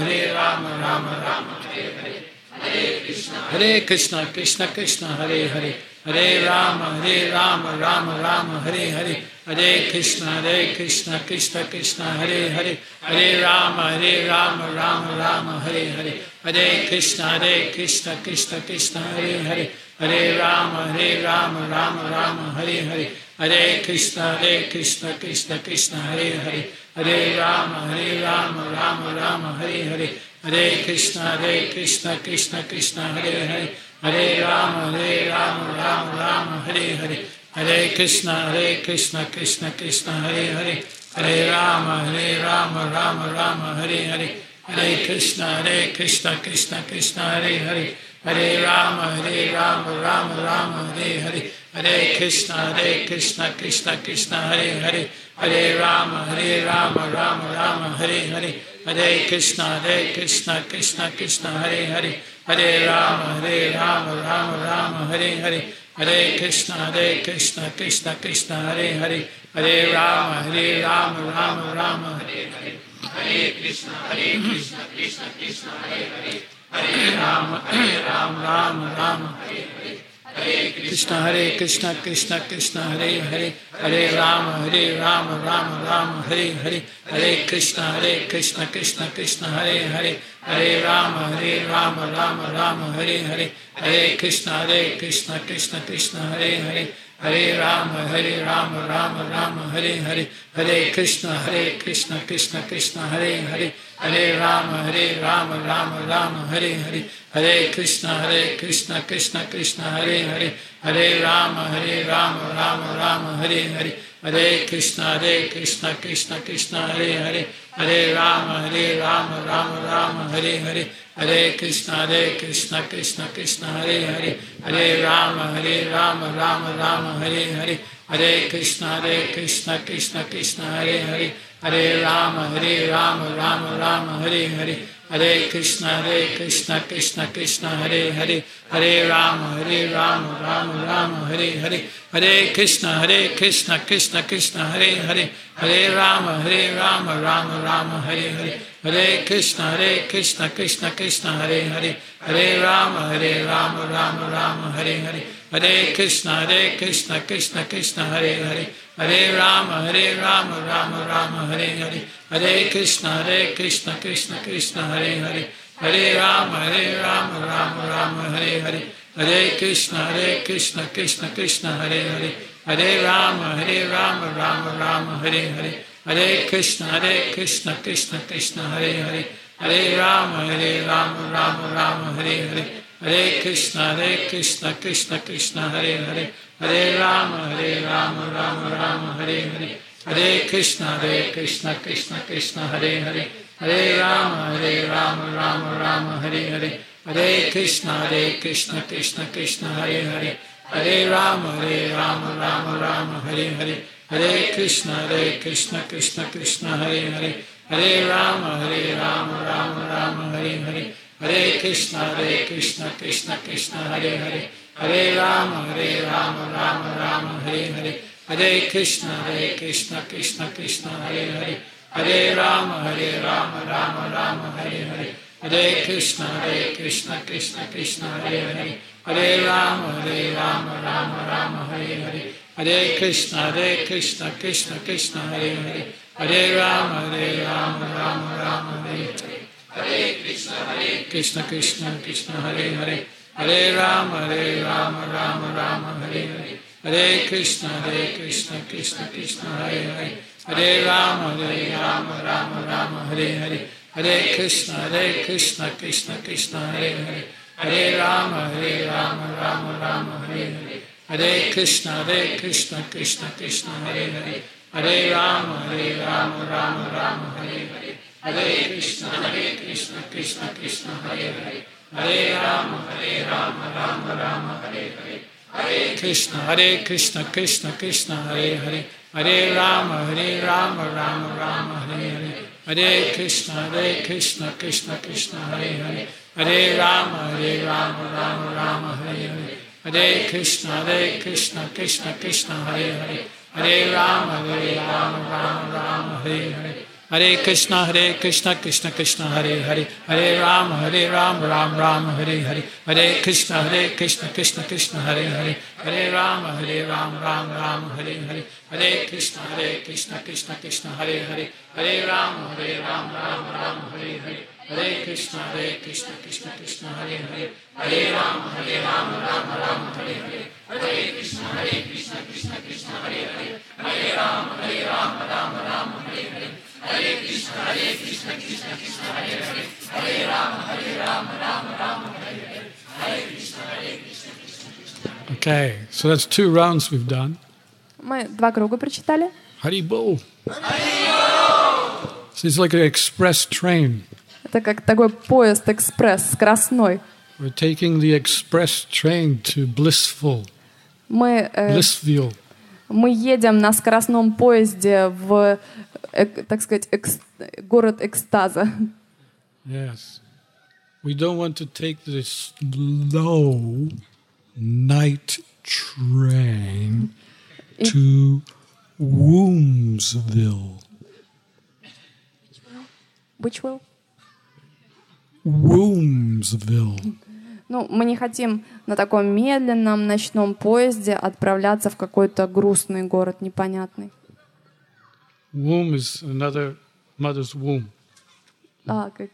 Rama Hare Hare, Hare Krishna, Krishna Krishna, Hare Hare, Hare Rama, Rama Hare Hare, Hare Krishna, Krishna Krishna, Hare Hare, Hare Rama, Rama Hare Hare, Hare Krishna, Krishna Krishna, Hare Hare, Hare Rama, Rama Hare Hare, Hare Krishna, Krishna Krishna, Hare Hare, Hare Rama, Rama Hare Hare, Hare Krishna, Krishna Krishna, Hare Hare, Hare Rama, Rama Hare Hare, Hare Krishna, Krishna Krishna, Hare Hare, Hare Rama, Rama Hare Hare, Hare Krishna, Krishna Krishna, Hare Hare, Hare Rama, Rama Hare Hare, Hare Krishna, Krishna Krishna, Hare Hare, Hare Rama, Rama Hare Hare, Hare Krishna, Krishna Krishna, Hare Hare, Hare Rama, Rama Hare Hare, Hare Krishna, Krishna Krishna, Hare Hare, Hare Rama, Rama Hare Hare, Hare Krishna, Krishna Hare Hare, Hare Rama, Rama Hare Hare, Hare Krishna, Krishna Hare Hare, Hare Rama, Rama Hare Hare, Hare Krishna, Krishna Hare Hare, Hare Rama, Rama Hare Hare, Hare Krishna, Krishna Hare Hare, Hare Rama, Rama Hare Hare, Hare Krishna, Krishna Hare Hare, Hare Rama, Rama Hare Hare, Hare Krishna, Krishna Hare Hare, Hare Rama, Rama Hare Hare, Hare Krishna, Krishna Hare Hare, Hare Rama, Rama Hare Hare, Hare Krishna, Krishna Hare Hare, Hare Rama, Rama Hare Hare, Hare Krishna, Krishna Hare Hare, Hare Rama, Rama Hare Hare, Hare Krishna, Krishna Hare Hare, Hare Rama, Rama Hare Hare, Hare Krishna, Krishna Hare Hare, Hare Rama, Rama Hare Hare, Hare Krishna, Krishna Hare Hare, Hare Rama, Rama Hare Hare, Hare Krishna, Krishna Hare Hare, Hare Rama, Rama Hare Hare, Hare Krishna, Krishna Hare Hare, Hare Rama, Rama Hare Hare, Hare Krishna, Krishna Hare Hare, Hare Rama, Rama Hare Hare, Hare Krishna, Krishna Hare Hare, Hare Rama, Rama Hare Hare, Hare Krishna, Krishna Hare Hare, Hare Rama, Rama Hare Hare, Hare Krishna, Krishna Hare Hare, Hare Rama, Rama Hare Hare, Hare Krishna, Krishna Hare Hare, Hare Rama, Rama Hare Hare, Hare Krishna, Krishna Hare Hare, Hare Rama, Rama Hare Hare, Hare Krishna, Krishna Hare Hare, Hare Rama, Rama Hare Hare, Hare Krishna, Krishna Hare Hare, Hare Rama, Rama Hare Hare, Hare Krishna, Krishna Hare Hare, Hare Rama, Rama Hare Hare, Hare Krishna, Krishna Hare Hare, Hare Rama, Rama Hare Hare, Hare Krishna, Krishna Hare Hare, Hare Rama, Rama Hare Hare, Hare Krishna, Krishna Hare Hare, Hare Rama, Rama Hare Hare, Hare Krishna, Krishna Hare Hare, Hare Rama, Rama Hare Hare, Hare Krishna, Krishna Krishna, Hare Hare, Hare Rama, Rama Rama, Hare Hare, Hare Krishna, Krishna Krishna, Hare Hare, Hare Rama, Rama Hare Hare, Hare Krishna, Krishna Hare Hare, Hare Rama, Rama Hare Hare, Hare Krishna, Krishna Hare Hare, Hare Rama, Rama Hare Hare, Hare Krishna, Krishna Hare Hare, Hare Rama, Rama Hare Hare, Hare Krishna, Krishna Hare Hare, Hare Rama, Rama Hare Hare, Hare Krishna, Krishna Hare Hare, Hare Rama, Rama Hare Hare, Hare Krishna, Krishna Hare Hare, Hare Rama, Rama Hare Hare, Hare Krishna, Krishna Hare Hare, Hare Rama, Rama Hare Hare, Hare Krishna, Krishna Hare Hare, Hare Rama, Rama Hare Hare, Hare Krishna, Krishna Hare Hare, Hare Rama, Rama Hare Hare, Hare Krishna, Krishna. Okay, so that's 2 rounds we've done. Мы 2 круга прочитали. Haribol. So it's like an express train. Это как такой поезд-экспресс скоростной. We're taking the express train to Blissville. Мы едем на скоростном поезде в, так сказать, город экстаза. Yes. We don't want to take this slow night train to Wombsville. Which will? Wombsville. Ну, мы не хотим на таком медленном ночном поезде отправляться в какой-то грустный город непонятный. Womb is another mother's womb. Как...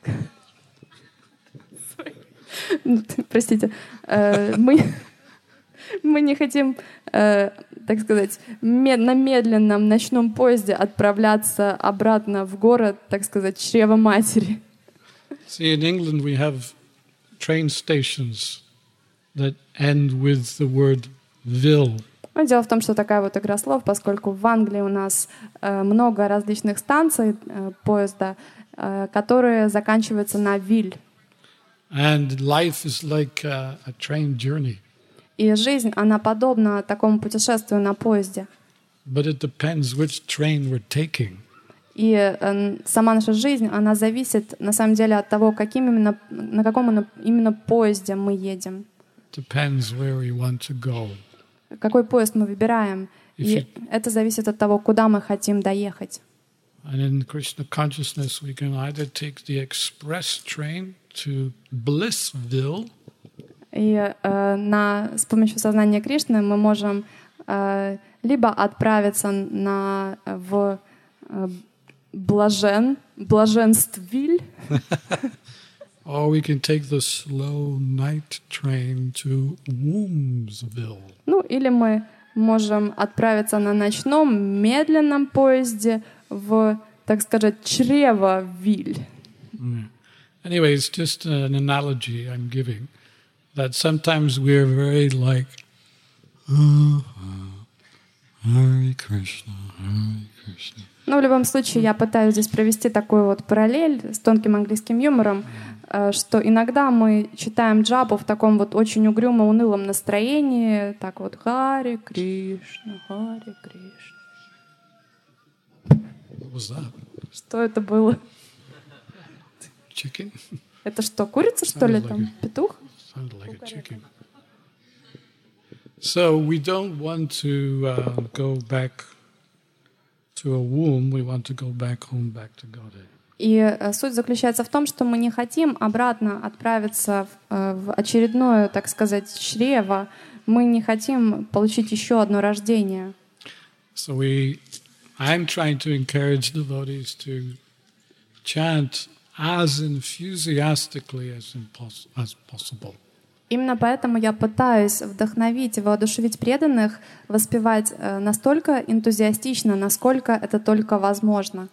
Простите. Мы не хотим, так сказать, на медленном ночном поезде отправляться обратно в город, так сказать, чрева матери. See, in England we have train stations that end with the word "ville". Но дело в том, что такая вот игра слов, поскольку в Англии у нас много различных станций поезда, которые заканчиваются на «виль». And life is like a train journey. И жизнь, она подобна такому путешествию на поезде. But it depends which train we're taking. И сама наша жизнь, она зависит, на самом деле, от того, на каком именно поезде мы едем. Depends where we want to go. Какой поезд мы выбираем. И это зависит от того, куда мы хотим доехать. And in Krishna consciousness, we can either take the express train to Blissville. И с помощью сознания Кришны мы можем либо отправиться в Блаженствиль, or we can take the slow night train to Wombsville. Ну, или мы можем отправиться на ночном медленном поезде в, так сказать, чрево-виль. Anyway, it's just an analogy I'm giving, that sometimes we're very like, Hare Krishna, Hare Krishna. Но в любом случае я пытаюсь здесь провести такую вот параллель с тонким английским юмором, что иногда мы читаем джапу в таком вот очень угрюмо-унылом настроении, так вот Харе Кришна, Харе Кришна. What was that? Что это было? Chicken? Это что, курица, что ли, там? Петух? Sounded like a chicken. So we don't want to go back to a womb, we want to go back home, back to Godhead. И суть заключается в том, что мы не хотим обратно отправиться в очередное, так сказать, чрево. Мы не хотим получить еще одно рождение. So I'm trying to encourage devotees to chant as enthusiastically as possible. Именно поэтому я пытаюсь вдохновить и воодушевить преданных воспевать настолько энтузиастично, насколько это только возможно.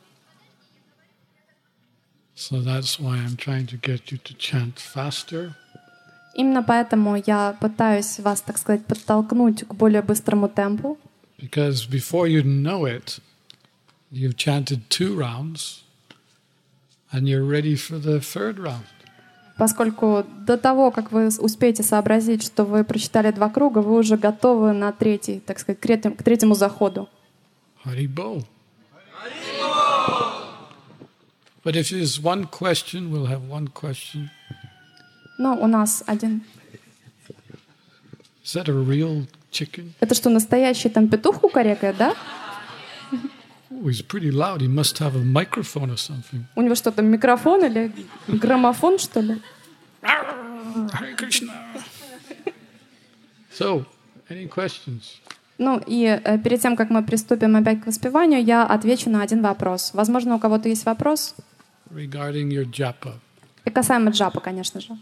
So that's why I'm trying to get you to chant faster. Именно поэтому я пытаюсь вас, так сказать, подтолкнуть к более быстрому темпу, because before you know it, you've chanted 2 rounds and you're ready for the 3rd round. поскольку до того, как вы успеете сообразить, что вы прочитали 2 круга, вы уже готовы на третий, так сказать, к третьему заходу. Haribol. But if there's one question, we'll have one question. Ну, у нас один. Is that a real chicken? Это что, настоящий там петух кукарекает, да? Oh, he's pretty loud. He must have a microphone or something. У него что, там микрофон или граммофон, что ли? Hare Krishna. So, any questions? Ну и перед тем, как мы приступим опять к воспеванию, я отвечу на один вопрос. Возможно, у кого-то есть вопрос? Regarding your japa. И касаемо джапа, конечно же.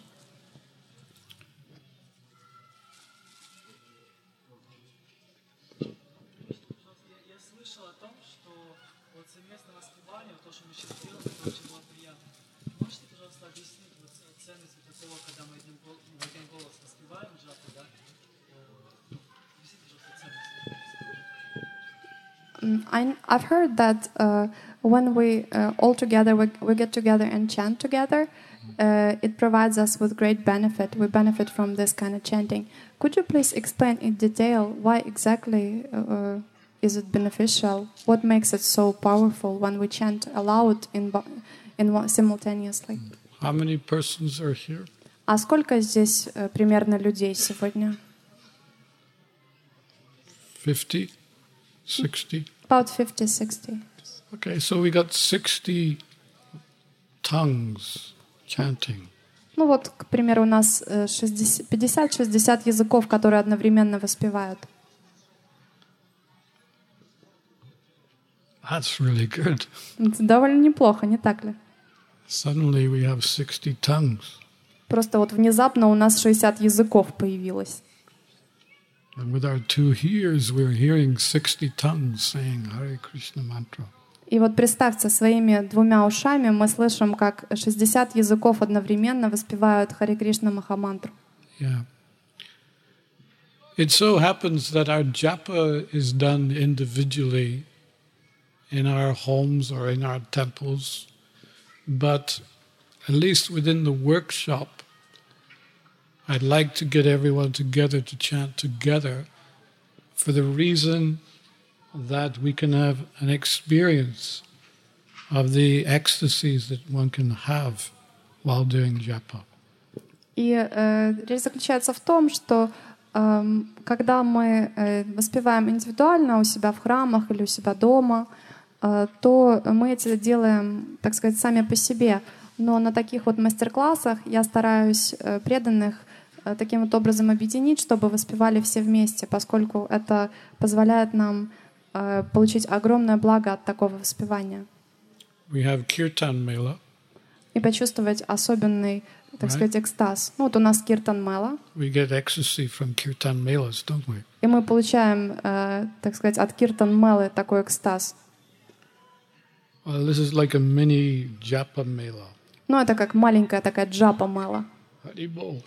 Я слышал о том, что вот совместное воспевание, то, что мы сейчас делаем, это очень было приятно. Можете, пожалуйста, объяснить вот ценность вот такого, когда мы в один голос воспеваем джапу, да? Объясните, пожалуйста, ценность. I've heard that when we all together, we get together and chant together, it provides us with great benefit. We benefit from this kind of chanting. Could you please explain in detail why exactly is it beneficial? What makes it so powerful when we chant aloud simultaneously? How many persons are here? А сколько здесь примерно людей сегодня? 50? 60? About 50-60. Okay, so we got 60 tongues chanting. Ну вот, к примеру, у нас 50-60 языков, которые одновременно воспевают. That's really good. Это довольно неплохо, не так ли? Suddenly we have 60 tongues. Просто вот внезапно у нас 60 языков появилось. And with our 2 ears, we're hearing 60 tongues saying Hare Krishna mantra. И вот представьте, своими 2 ушами мы слышим, как 60 языков одновременно воспевают Харе Кришна Махамантру. Yeah. It so happens that our japa is done individually in our homes or in our temples, but at least within the workshop, I'd like to get everyone together to chant together for the reason that we can have an experience of the ecstasies that one can have while doing japa. И речь заключается в том, что когда мы воспеваем индивидуально у себя в храмах или у себя дома, то мы это делаем, так сказать, сами по себе. Но на таких вот мастер-классах я стараюсь преданных таким вот образом объединить, чтобы воспевали все вместе, поскольку это позволяет нам получить огромное благо от такого воспевания. We have Kirtan Mela. И почувствовать особенный, так сказать, экстаз. Ну вот у нас Киртан Мела. We get ecstasy from Kirtan Melas, don't we? И мы получаем, так сказать, от Киртан Мелы такой экстаз. Well, this is like a mini japa mela. Ну это как маленькая такая джапа Мела. Haribol.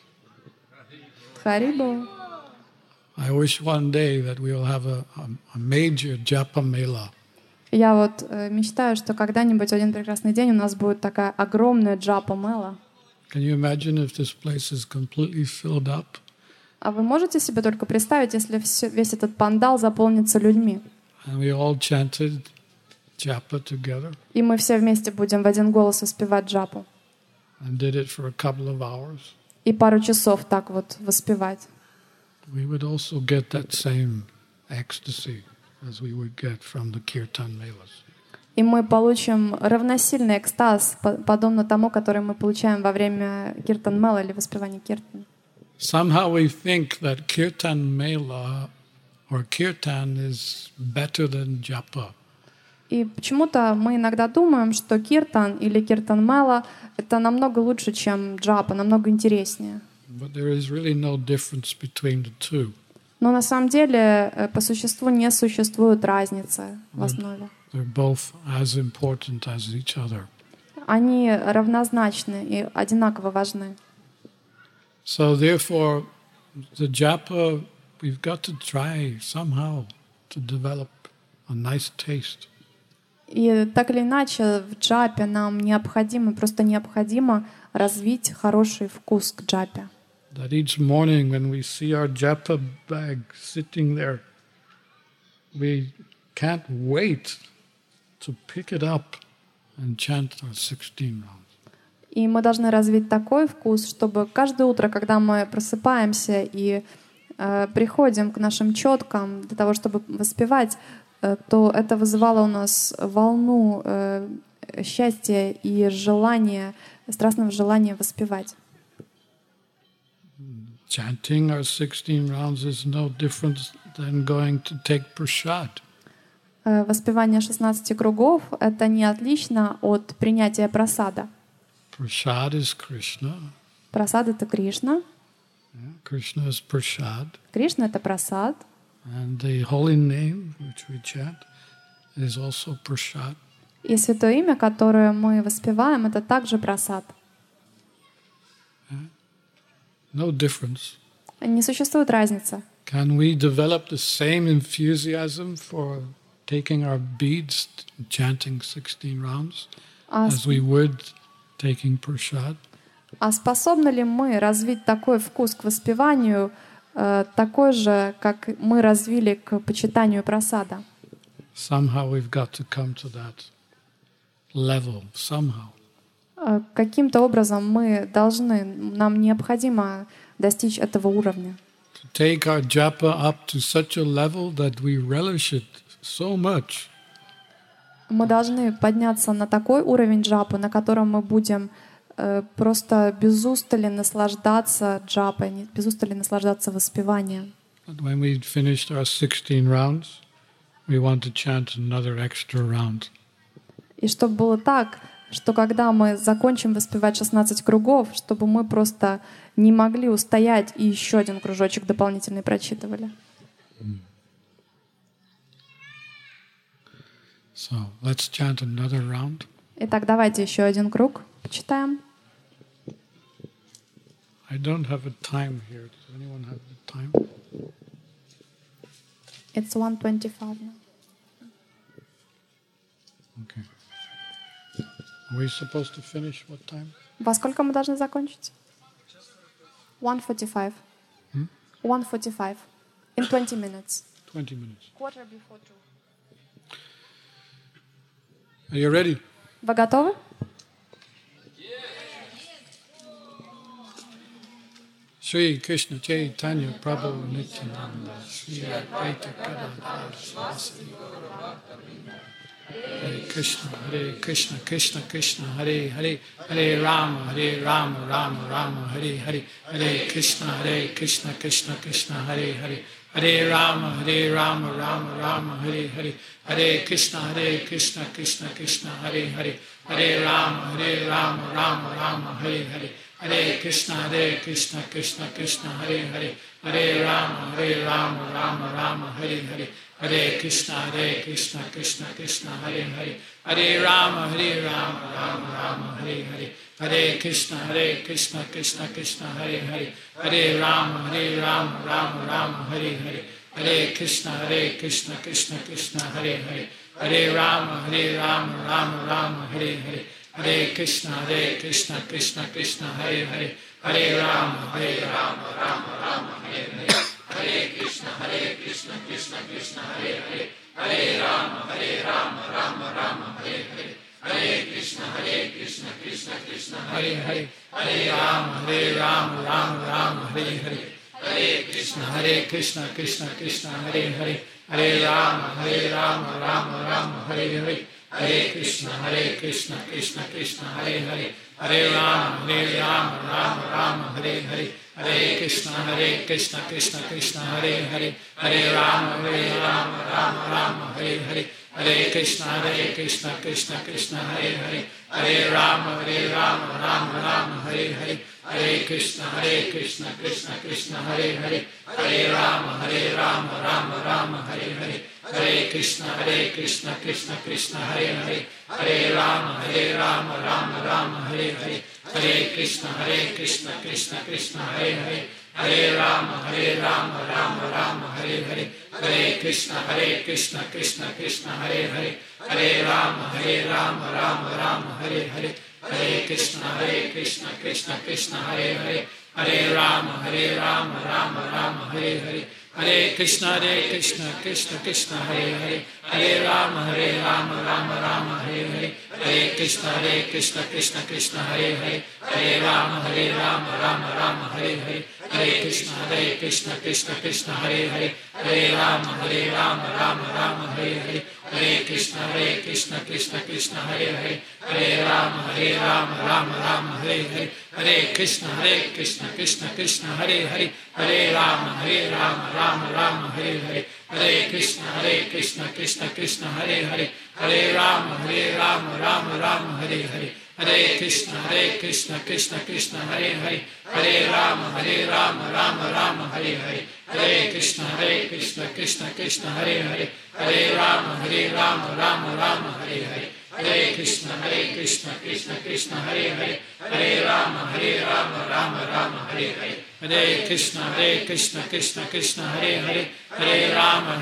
Харибо. I wish one day that we'll have a major japa mela. Я вот мечтаю, что когда-нибудь в один прекрасный день у нас будет такая огромная джапа Мела. Can you imagine if this place is completely filled up? А вы можете себе только представить, если весь этот пандал заполнится людьми? And we all chanted japa together И мы все вместе будем в один голос воспевать джапу. and did it for a couple of hours. И пару часов так вот воспевать. We would also get that same ecstasy as we would get from the kirtan melas. И мы получим равносильный экстаз, подобно тому, который мы получаем во время киртан мела или воспевания киртан. Somehow we think that kirtan mela or kirtan is better than japa. И почему-то мы иногда думаем, что киртан или киртан мела это намного лучше, чем джапа, намного интереснее. But there is really no difference between the two. Но на самом деле по существу не существует разницы в основе. They're both as important as each other. Они равнозначны и одинаково важны. So therefore, the japa, we've got to try somehow to develop a nice taste. И так или иначе в джапе нам необходимо, просто необходимо развить хороший вкус к джапе. That each morning when we see our japa bag sitting there, we can't wait to pick it up and chant our 16 rounds. И мы должны развить такой вкус, чтобы каждое утро, когда мы просыпаемся и приходим к нашим четкам для того, чтобы воспевать, то это вызывало у нас волну счастья и желания, страстного желания воспевать. Chanting our 16 rounds is no different than going to take prasad. Воспевание 16 кругов — это не отлично от принятия прасада. Prasad is Krishna. Прасад — это Кришна. Krishna is prasad. Кришна — это прасад. And the holy name which we chant is also prasad. И святое имя, которое мы воспеваем, это также прасад. No difference. Не существует разницы. Can we develop the same enthusiasm for taking our beads, chanting 16 rounds, as we would taking prasad? А способны ли мы развить такой вкус к воспеванию, такой же, как мы развили к почитанию прасада? Somehow we've got to come to that level, somehow. Каким-то образом мы должны, нам необходимо достичь этого уровня. To take our japa up to such a level that we relish it so much. Мы должны подняться на такой уровень джапы, на котором мы будем просто без устали наслаждаться джапой, без устали наслаждаться воспеванием. And when we finished our 16 rounds, we want to chant another extra round. И чтобы было так, что когда мы закончим воспевать 16 кругов, чтобы мы просто не могли устоять и еще один кружочек дополнительный прочитывали. So let's chant another round. Итак, давайте еще один круг почитаем. I don't have a time here. Does anyone have the time? It's 1:25 now. Okay. Are we supposed to finish what time? Во сколько мы должны закончить? 1:45. 1:45. In 20 minutes. 20 minutes. Quarter before 2. Are you ready? Вы готовы? Shri Krishna Chaitanya Prabhu Nityananda Shri Advaita Gadadhara Shivasati Hare Krishna Krishna Krishna Hare Hare Hare Rama Rama Rama Hare Hare Hare Krishna Krishna Krishna Hare Hare Hare Rama Rama Rama Hare Hare Hare Krishna Krishna Krishna Hare Hare Hare Rama Rama Rama Hare Hare Hare Krishna Krishna Krishna Hare Hare Hare Rama Rama Rama Hare Hare Hare Krishna Krishna Krishna Hare Hare Hare Rama Rama Rama Hare Hare Hare Krishna Krishna Krishna Hare Hare Hare Rama Rama Rama Hare Hare Hare Krishna Krishna Krishna Hare Hare Hare Rama Rama Rama Hare Hare Hare Krishna Krishna Krishna Hare Hare Hare Rama Rama Rama Hare Hare Hare Krishna Krishna Krishna Hare Hare Hare Rama Rama Rama Hare Hare Hare Krishna Krishna Krishna Hare Hare Hare Rama Rama Hare Hare Hare Krishna Krishna Krishna Hare Hare Hare Rama Rama Hare Hare Hare Krishna Krishna Krishna Hare Hare Hare Rama Rama Hare Hare Hare Krishna Krishna Krishna Hare Hare Hare Rama Rama Hare Hare Hare Krishna Krishna Krishna Hare Hare Hare Rama Rama Hare Hare Hare Krishna Krishna Krishna Hare Hare Hare Rama Rama Hare Hare Hare Krishna Krishna Krishna Hare Hare Hare Rama Rama Rama Hare Hare Hare Krishna Krishna Krishna Hare Hare, Hare Rama Rama Rama Hare Hare, Hare Krishna Krishna Krishna Hare Hare, Hare Rama Rama Rama Hare Hare, Hare Krishna Krishna Krishna Hare Hare, Hare Rama Rama Hare Hare, Hare Krishna Krishna Krishna Hare Hare, Hare Rama Rama Hare Hare, Hare Krishna Krishna Krishna Hare Hare, Hare Rama Rama Hare Hare, Hare Krishna Krishna Krishna Hare Hare, Hare Rama Rama Hare Hare, Hare Krishna Krishna Krishna Hare Hare, Hare Rama Rama Hare Hare, Hare Krishna Krishna Krishna Hare Hare, Hare Rama Rama Hare Hare, Hare Krishna Krishna Krishna Hare Hare, Hare Rama Rama Hare Hare, Hare Krishna Krishna Krishna Hare Hare, Hare Rama Rama Hare Hare, Hare Krishna Krishna Krishna Hare Hare, Hare Rama Rama Hare Hare, Hare Krishna Krishna Krishna Hare Hare, Hare Rama Rama Hare Hare, Hare Krishna Krishna Krishna Hare Hare, Hare Rama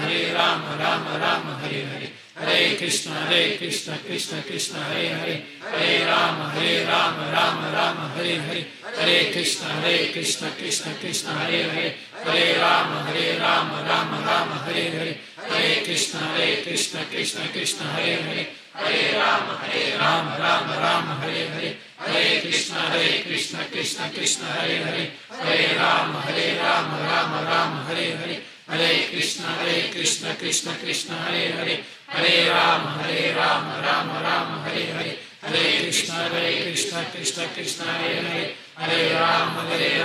Rama Hare Hare, Hare Krishna Krishna Krishna Hare Hare, Hare Rama Rama Hare Hare, Hare Krishna Krishna Krishna Hare Hare, Hare Rama Rama Hare Hare, Hare Krishna Krishna Krishna Hare Hare, Hare Rama Rama Hare Hare, Hare Krishna Krishna Krishna Hare Hare, Hare Rama Rama Hare Hare, Hare Krishna Krishna Krishna Hare Hare, Hare Rama Rama Hare Hare, Hare Krishna Krishna Krishna Hare Hare, Hare Rama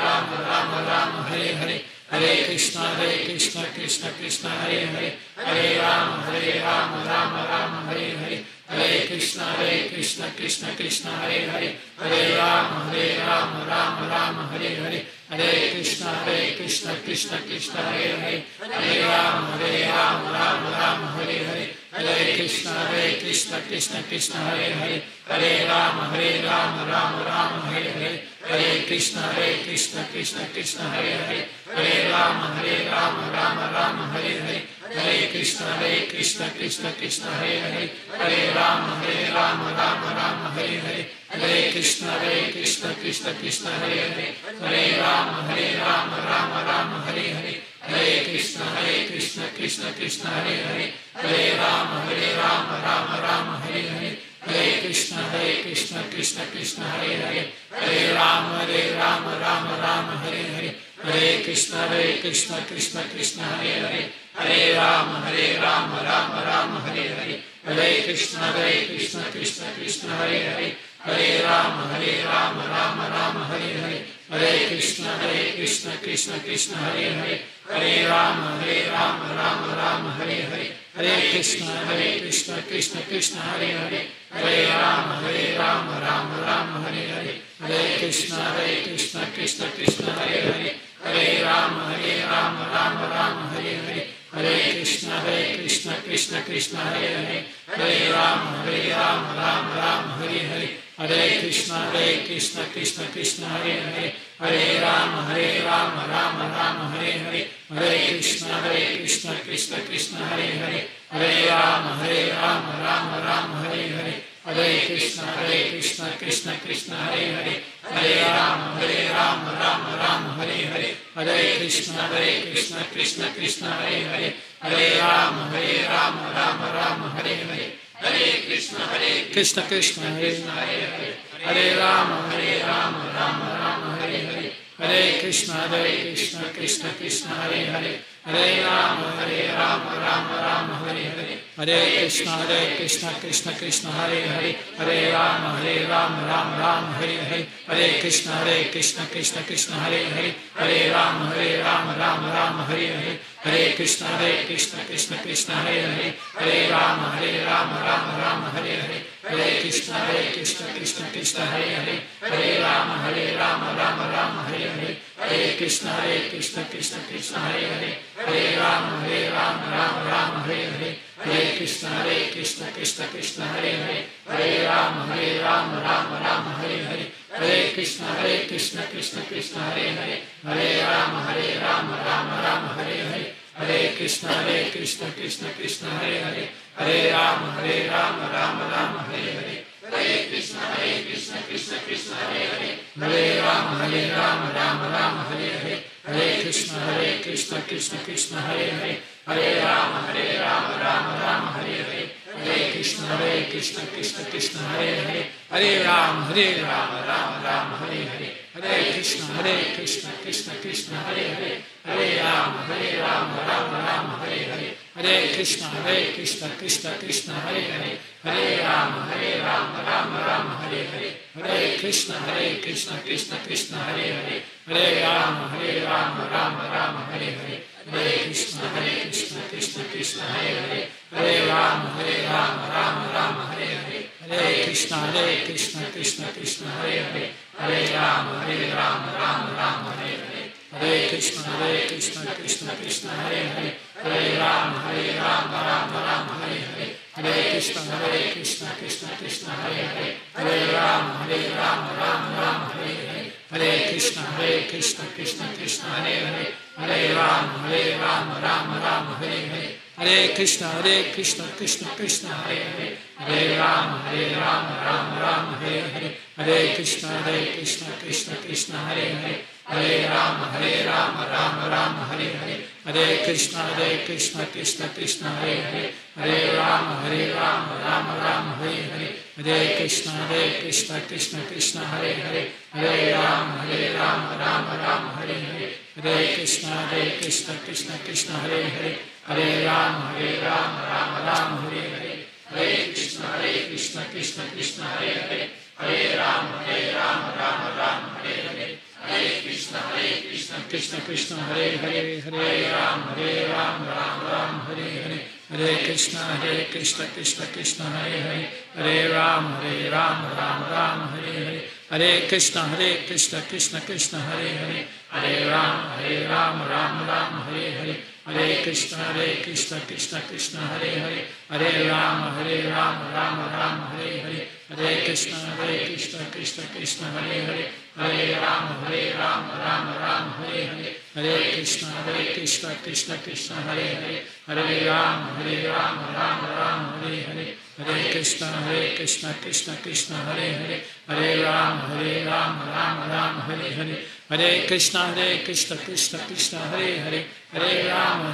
Rama Hare Hare, Hare Krishna Krishna Krishna Hare Hare, Hare Rama Rama Hare Hare, Hare Krishna Krishna Krishna Hare Hare, Hare Rama Rama Hare Hare, Hare Krishna Krishna Krishna Hare Hare, Hare Rama Rama Hare Hare, Hare Krishna Krishna Krishna Hare Hare, Hare Rama Rama Hare Hare, Hare Krishna Krishna Krishna Hare Hare, Hare Rama Rama Hare Hare, Hare Krishna Krishna Krishna Hare Hare, Hare Rama Rama Hare Hare, Hare Krishna Krishna Krishna Hare Hare, Hare Rama Rama Hare Hare, Hare Krishna Krishna Krishna Hare Hare, Hare Rama Rama Hare Hare, Hare Krishna Krishna Krishna Hare Hare, Hare Rama Rama Hare Hare, Hare Krishna Krishna Krishna Hare Hare, Hare Rama Rama Hare Hare, Hare Krishna Krishna Krishna Hare Hare, Hare Rama Rama Hare Hare, Hare Krishna Krishna Krishna Hare Hare, Hare Rama Rama Hare Hare, Hare Krishna Krishna Krishna Hare Hare, Hare Rama Rama Hare Hare, Hare Krishna Krishna Krishna Hare Hare, Hare Rama Rama Hare Hare, Hare Krishna Krishna Krishna Hare Hare, Hare Rama Rama Hare Hare, Hare Krishna Krishna Krishna Hare Hare, Hare Rama Rama Hare Hare, Hare Krishna Krishna Krishna Hare Hare, Hare Rama Rama Hare Hare, Hare Krishna Krishna Krishna Hare Hare, Hare Rama Rama Hare Hare, Hare Krishna Krishna Krishna Hare Hare, Hare Rama Rama Hare Hare, Hare Krishna Krishna Hare Hare, Hare Rama Rama Hare Hare, Hare Krishna Krishna Krishna Hare Hare, Hare Rama Rama Hare Hare, Hare Krishna Krishna Krishna Hare Hare, Hare Rama Rama Hare Hare, Hare Krishna Krishna Krishna Hare Hare, Hare Rama Rama Hare Hare, Hare Krishna Krishna Krishna Hare Hare, Hare Rama Rama Hare Hare, Hare Krishna Krishna Krishna Hare Hare, Hare Rama Rama Hare Hare, Hare Krishna Krishna Krishna Hare Hare, Hare Rama Rama Hare Hare, Hare Krishna Krishna Krishna Hare Hare, Hare Rama Rama Hare Hare, Hare Krishna Krishna Krishna Krishna Hare Hare Hare Rama Rama Rama Hare Hare Hare Krishna Krishna Krishna Hare Hare Hare Rama Rama Rama Hare Hare Hare Krishna Krishna Krishna Hare Hare Hare Rama Rama Rama Hare Hare Hare Krishna Krishna Krishna Hare Hare Hare Rama Rama Rama Hare Hare Hare Krishna Krishna Krishna Hare Hare Hare Rama Rama Rama Hare Hare Hare Krishna Krishna Krishna Hare Hare Hare Rama Rama Rama Hare Hare Hare Krishna Krishna Krishna Hare Hare Hare Rama Rama Rama Hare Hare Hare Krishna Krishna Krishna Hare Hare Hare Rama Rama Rama Hare Hare Hare Krishna Krishna Krishna Hare Hare Hare Rama Rama Rama Hare Hare Hare Krishna Krishna Krishna Hare Hare Hare Rama Rama Rama Hare Hare Hare Krishna Krishna Krishna Hare Hare Hare Rama Rama Rama Hare Hare Hare Krishna Krishna Krishna Hare Hare Hare Rama Rama Rama Hare Hare Hare Krishna Krishna Krishna Hare Hare Hare Rama Rama Rama Hare Hare Hare Krishna Krishna Krishna Hare Hare Hare Rama Rama Rama Hare Hare Hare Krishna Krishna Krishna Hare Hare Hare Rama Rama Rama Hare Hare Hare Krishna Krishna Krishna Hare Hare Hare Rama Rama Rama Hare Hare Hare Krishna Krishna Krishna Hare Hare Hare Rama Rama Rama Hare Hare Hare Krishna Krishna Krishna Hare Hare Hare Rama Rama Rama Hare Hare Hare Krishna Krishna Krishna Hare Hare Hare Rama Rama Rama Hare Hare Hare Krishna Krishna Krishna Hare Hare Hare Rama Rama Rama Hare Hare Hare Krishna Krishna Krishna Hare Hare Hare Rama Rama Rama Hare Hare Hare Krishna Krishna Krishna Hare Hare Hare Rama Rama Hare Hare Hare Krishna Krishna Krishna Hare Hare Hare Rama Rama Hare Hare Hare Krishna Krishna Krishna Hare Hare Hare Rama Rama Hare Hare Hare Krishna Krishna Krishna Hare Hare Hare Rama Rama Hare Hare Hare Krishna Krishna Krishna Hare Hare Hare Rama Rama Hare Hare Hare Krishna Krishna Krishna Hare Hare Hare Rama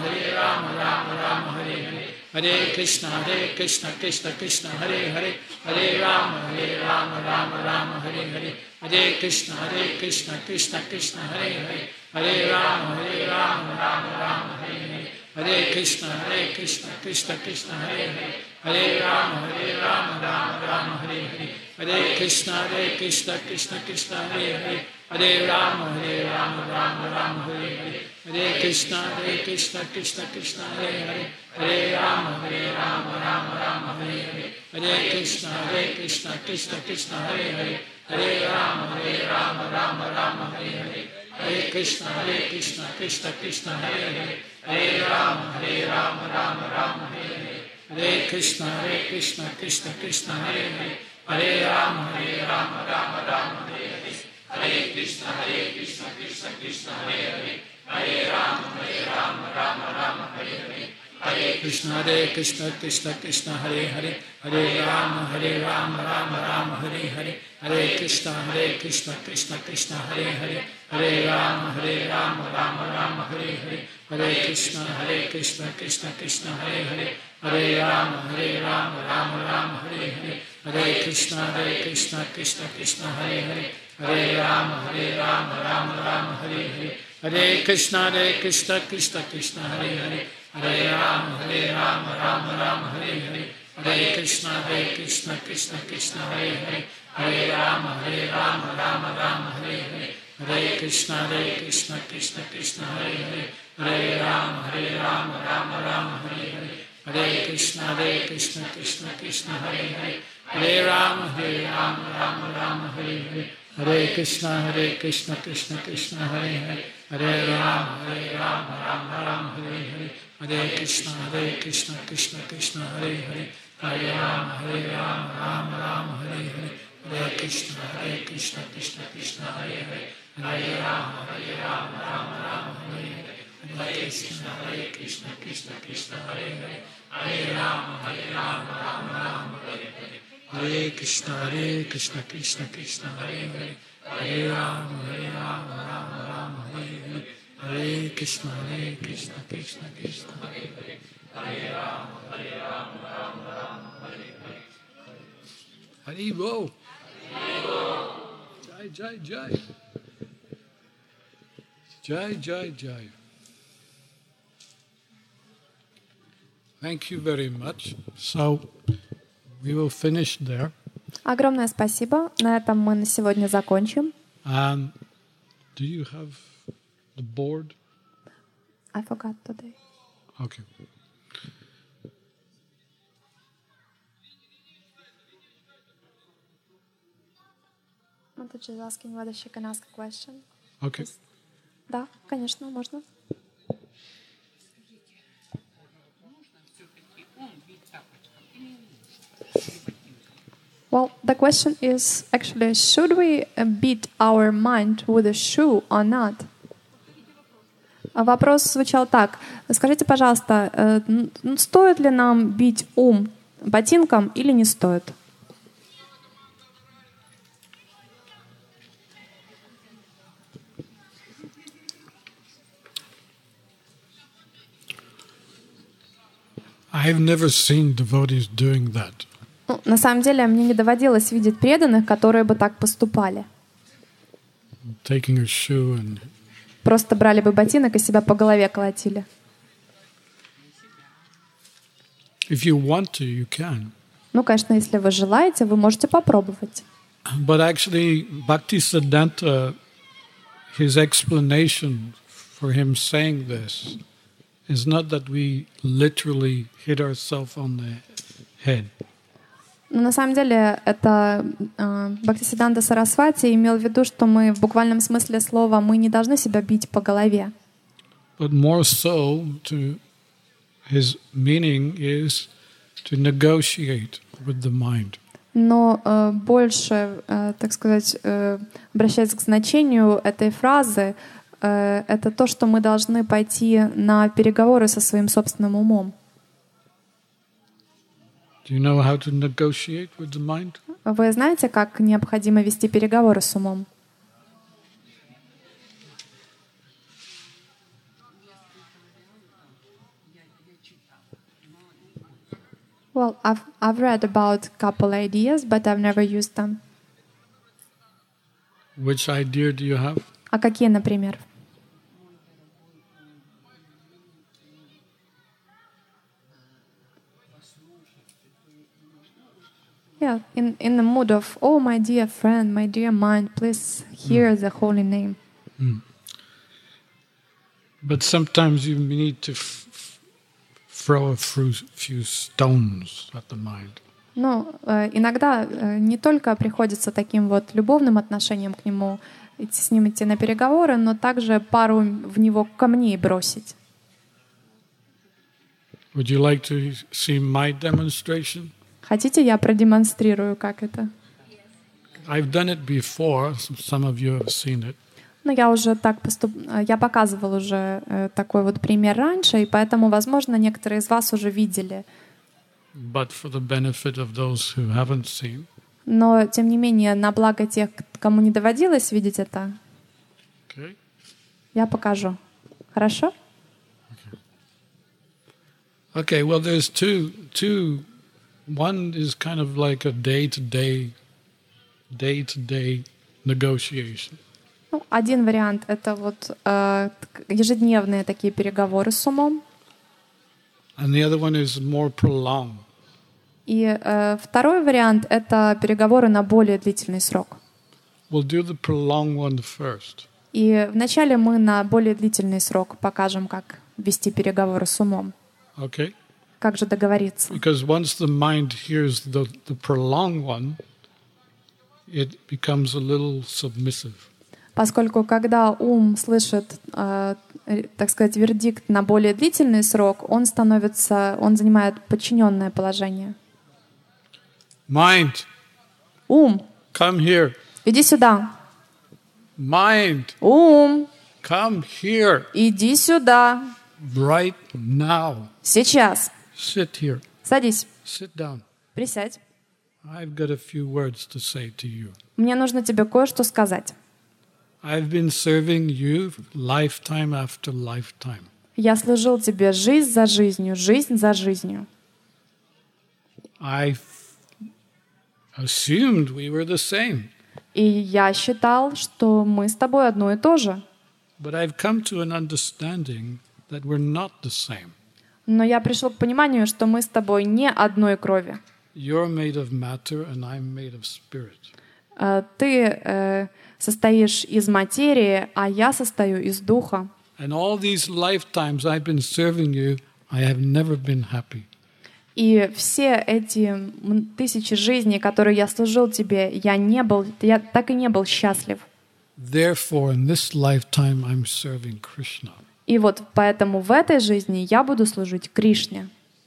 Rama Hare Hare Hare Krishna Krishna Krishna Hare Hare Hare Rama Rama Hare Hare Hare Krishna Krishna Krishna Hare Hare Hare Rama Rama Hare Hare Hare Krishna Krishna Krishna Hare Hare Hare Rama Rama Hare Hare Hare Krishna Krishna Krishna Hare Hare Hare Rama Rama Hare Hare Hare Krishna Krishna Krishna Hare Hare Hare Rama Rama Hare Hare Hare Krishna Krishna Krishna Hare Hare Hare Rama Rama Hare Hare Hare Krishna Krishna Krishna Hare Hare Hare Rama Rama Hare Hare Hare Krishna Krishna Krishna Hare Hare Hare Rama Rama Hare Hare Hare Krishna Krishna Krishna Hare Hare Hare Rama Rama Hare Hare Hare Krishna Krishna Krishna Hare Hare Hare Rama Rama Hare Hare Hare Krishna Krishna Krishna Hare Hare Hare Rama Rama Hare Hare Hare Krishna Krishna Krishna Hare Hare Hare Rama Rama Hare Hare Hare Krishna Krishna Krishna Hare Hare Hare Rama Rama Hare Hare Hare Krishna Krishna Krishna Hare Hare Hare Rama Rama Hare Hare Hare Krishna Krishna Krishna Hare Hare Hare Rama Rama Hare Hare Hare Krishna Krishna Krishna Hare Hare Hare Rama Rama Hare Hare Hare Krishna Krishna Krishna Hare Hare Hare Rama Rama Hare Hare Hare Krishna Krishna Krishna Hare Hare Hare Rama Rama Hare Hare Hare Krishna Krishna Krishna Hare Hare Hare Rama Rama Hare Hare Hare Krishna, Krishna Krishna, Hare Hare, Hare Rama, Rama Rama, Hare Hare, Hare Krishna, Krishna Krishna, Hare Hare, Hare Rama, Rama Rama, Hare Hare, Hare Krishna, Krishna Krishna, Hare Hare, Hare Rama, Rama Rama, Hare Hare, Hare Krishna, Krishna Krishna, Hare Hare, Hare Rama, Rama Rama, Hare Hare. Hari Bo. Jai, Jai, Jai. Jai, Jai, Jai. Thank you very much. So, we will finish there. Огромное спасибо. На этом мы на сегодня закончим. And do you have the board? I forgot today. Okay. Mata just asking whether she can ask a question. Okay. Да, конечно, можно. Well, the question is actually, should we beat our mind with a shoe or not? Вопрос звучал так. Скажите, пожалуйста, стоит ли нам бить ум ботинком или не стоит? I've never seen devotees doing that. На самом деле, мне не доводилось видеть преданных, которые бы так поступали. Taking a shoe and Просто брали бы ботинок и себя по голове колотили. if you want to, you can. Ну, конечно, если вы желаете, вы можете попробовать. But actually, Bhaktisiddhanta, his explanation for him saying this is not that we literally hit ourselves on the head. Но на самом деле это Бхактисиддханта Сарасвати имел в виду, что мы в буквальном смысле слова мы не должны себя бить по голове. But more so, to his meaning is to negotiate with the mind. Но больше, так сказать, обращаясь к значению этой фразы, это то, что мы должны пойти на переговоры со своим собственным умом. Do you know how to negotiate with the mind? Вы знаете, как необходимо вести переговоры с умом? Well, I've read about a couple ideas, but I've never used them. Which idea do you have? А какие, например? Yeah, in the mood of, oh, my dear friend, my dear mind, please hear the holy name. But sometimes you need to throw a few stones at the mind. Ну, иногда не только приходится таким вот любовным отношением к нему с ним идти на переговоры, но также пару в него камней бросить. Would you like to see my demonstration? Хотите, я продемонстрирую, как это? I've done it before. Some of you have seen it. Ну, я уже так я показывал уже такой вот пример раньше, и поэтому, возможно, некоторые из вас уже видели. But for the benefit of those who haven't seen, Но, тем не менее, на благо тех, кому не доводилось видеть это, okay? я покажу. Хорошо? Okay, well, there's two. One is kind of like a day-to-day negotiation. Ну, один вариант — это вот ежедневные такие переговоры с умом. And the other one is more prolonged. И второй вариант — это переговоры на более длительный срок. We'll do the prolonged one first. И вначале мы на более длительный срок покажем, как вести переговоры с умом. Okay? Как же договориться? Because once the mind hears the prolonged one, it becomes a little submissive. Поскольку когда ум слышит, так сказать, вердикт на более длительный срок, он занимает подчиненное положение. Mind, Ум, come here. Иди сюда. Mind, Ум, come here. иди сюда. Right now. Сейчас. Sit here. Садись. Sit down. Присядь. I've got a few words to say to you. Мне нужно тебе кое-что сказать. I've been serving you lifetime after lifetime. Я служил тебе жизнь за жизнью, жизнь за жизнью. I assumed we were the same. И я считал, что мы с тобой одно и то же. But I've come to an understanding that we're not the same. Но я пришел к пониманию, что мы с тобой не одной крови. You're made of matter and I'm made of spirit. Ты состоишь из материи, а я состою из духа. And all these lifetimes I've been serving you, I have never been happy. И все эти тысячи жизней, которые я служил тебе, я так и не был счастлив. Therefore, in this lifetime, I'm serving Krishna. И вот поэтому в этой жизни я буду служить Кришне.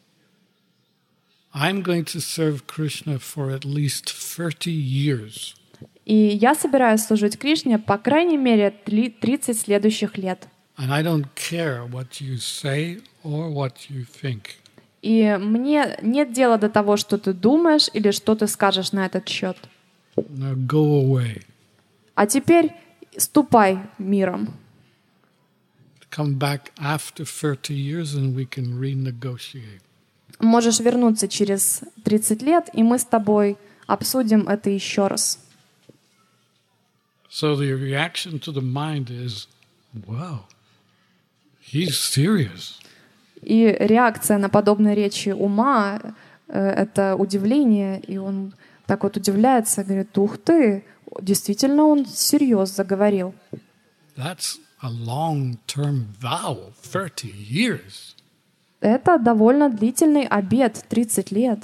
I'm going to serve Krishna for at least 30 years. И я собираюсь служить Кришне по крайней мере 30 следующих лет. And I don't care what you say or what you think. И мне нет дела до того, что ты думаешь или что ты скажешь на этот счет. Now go away. А теперь ступай миром. Come back after 30 years and we can renegotiate. Можешь вернуться через 30 лет, и мы с тобой обсудим это еще раз. So the reaction to the mind is, wow, he's serious. И реакция на подобные речи ума — это удивление, и он так вот удивляется, говорит: ух ты, действительно он серьезно заговорил. That's a long-term vow, 30 years. Это довольно длительный обет, 30 лет.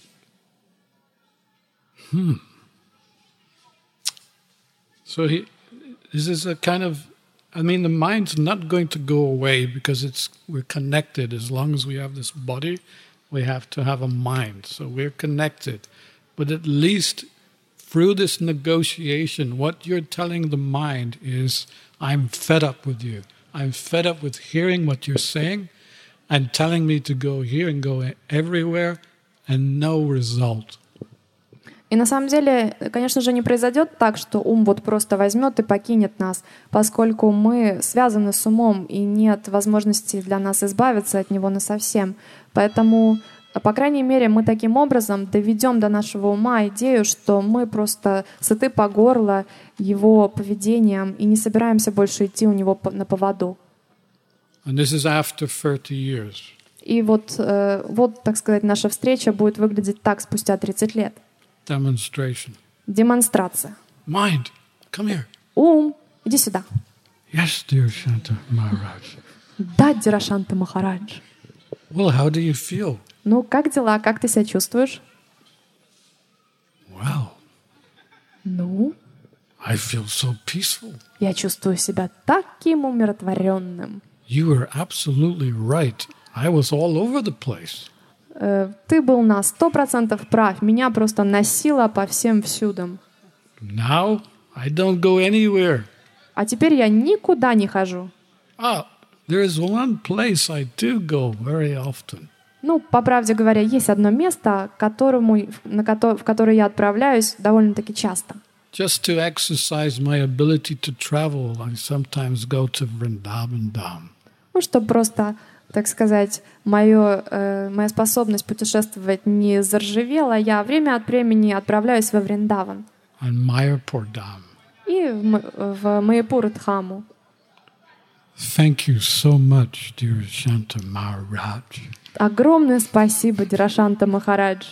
So this is a kind of, I mean, the mind's not going to go away because we're connected. As long as we have this body, we have to have a mind. So we're connected. But at least through this negotiation, what you're telling the mind is, I'm fed up with you. I'm fed up with hearing what you're saying and telling me to go here and go everywhere and no result. И на самом деле, конечно же, не произойдет так, что ум вот просто возьмет и покинет нас, поскольку мы связаны с умом, и нет возможности для нас избавиться от него насовсем. Поэтому, по крайней мере, мы таким образом доведем до нашего ума идею, что мы просто сыты по горло его поведением и не собираемся больше идти у него на поводу. And this is after 30 years. И вот, так сказать, наша встреча будет выглядеть так спустя 30 лет. Demonstration. Демонстрация. Mind, come here. Ум, иди сюда. Yes, dear Shanta Maharaj. Да, Дирашанта Махарадж. Well, how do you feel? Ну, как дела? Как ты себя чувствуешь? Well, Ну, I feel so peaceful. я чувствую себя таким умиротворенным. You were absolutely right. I was all over the place. Ты был на 100% прав. Меня просто носило по всем всюдам. Now, I don't go anywhere. А теперь я никуда не хожу. There is one place I do go very often. Ну, по правде говоря, есть одно место, в которое я отправляюсь довольно-таки часто. Just to exercise my ability to travel, I sometimes go to Vrindavan Dham. Ну, чтобы просто, так сказать, моя способность путешествовать не заржавела, я время от времени отправляюсь во Вриндаван. And Mayapur Dham. И в Майяпур-Дхаму. Thank you so much, dear Shanta Maharaj. Огромное спасибо, Дирашанта Махарадж.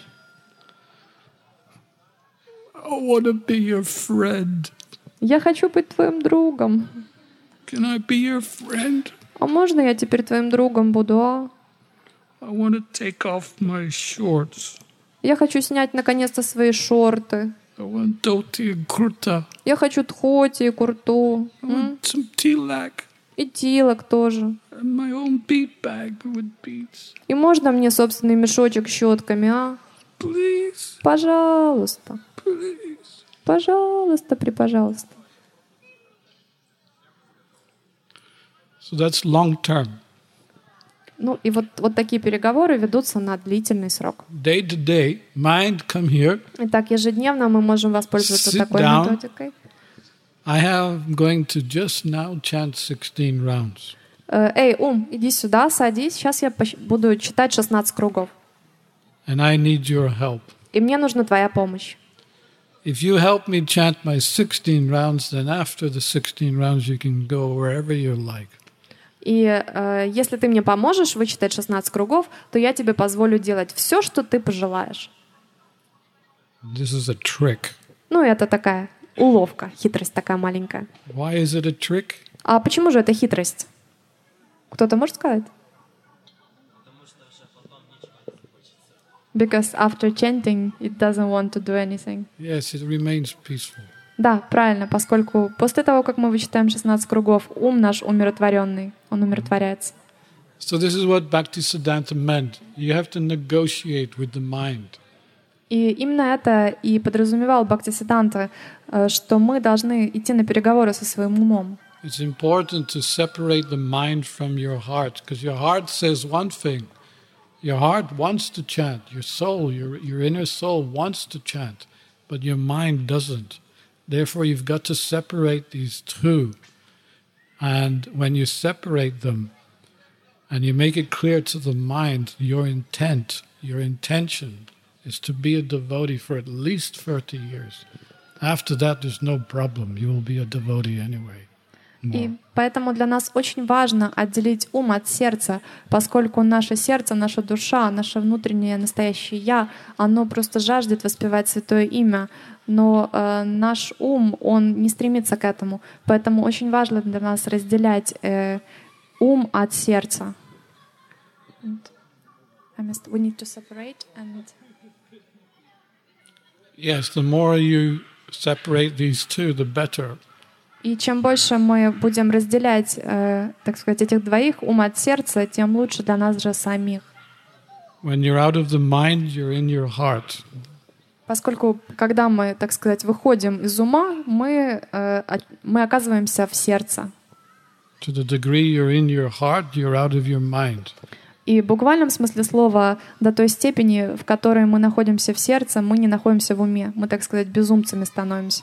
I want to be your friend. Я хочу быть твоим другом. Can I be your friend? А можно я теперь твоим другом буду, а? I want to take off my shorts. Я хочу снять наконец-то свои шорты. I want dhoti and kurta. Я хочу тхоти и курту. I want some tilak И тилок тоже. and my own bead bag with beads. И можно мне собственный мешочек с щетками, а? Please, Пожалуйста. please. пожалуйста, припожалуйста. So that's long term. Ну и вот такие переговоры ведутся на длительный срок. Day to day, mind, come here. Итак, ежедневно мы можем воспользоваться Sit такой down. методикой. I'm going to just now chant 16 rounds. Эй, иди сюда, садись. Сейчас я буду читать 16 кругов. And I need your help. И мне нужна твоя помощь. If you help me chant my 16 rounds, then after the 16 rounds you can go wherever you like. И если ты мне поможешь вычитать 16 кругов, то я тебе позволю делать все, что ты пожелаешь. This is a trick. Ну, это такая уловка, хитрость такая маленькая. Why is it a trick? А почему же это хитрость? Кто-то может сказать? Because after chanting, it doesn't want to do anything. Yes, it remains peaceful. Да, правильно, поскольку после того, как мы вычитаем 16 кругов, ум наш умиротворенный, он умиротворяется. So this is what Bhaktisiddhanta meant. You have to negotiate with the mind. И именно это и подразумевал Бхактисиддханта, что мы должны идти на переговоры со своим умом. It's important to separate the mind from your heart, because your heart says one thing. Your heart wants to chant. Your soul, your inner soul wants to chant, but your mind doesn't. Therefore, you've got to separate these two. And when you separate them, and you make it clear to the mind, your intent, your intention is to be a devotee for at least 30 years. After that, there's no problem. You will be a devotee anyway. И поэтому для нас очень важно отделить ум от сердца, поскольку наше сердце, наша душа, наше внутреннее настоящее «я», оно просто жаждет воспевать Святое Имя, но наш ум, он не стремится к этому. Поэтому очень важно для нас разделять ум от сердца. We need to separate and... Yes, the more you separate these two, the better. И чем больше мы будем разделять, так сказать, этих двоих, ум от сердца, тем лучше для нас же самих. When you're out of the mind, you're in your heart. Поскольку, когда мы, так сказать, выходим из ума, мы оказываемся в сердце. To the degree you're in your heart, you're out of your mind. И в буквальном смысле слова, до той степени, в которой мы находимся в сердце, мы не находимся в уме. Мы, так сказать, безумцами становимся.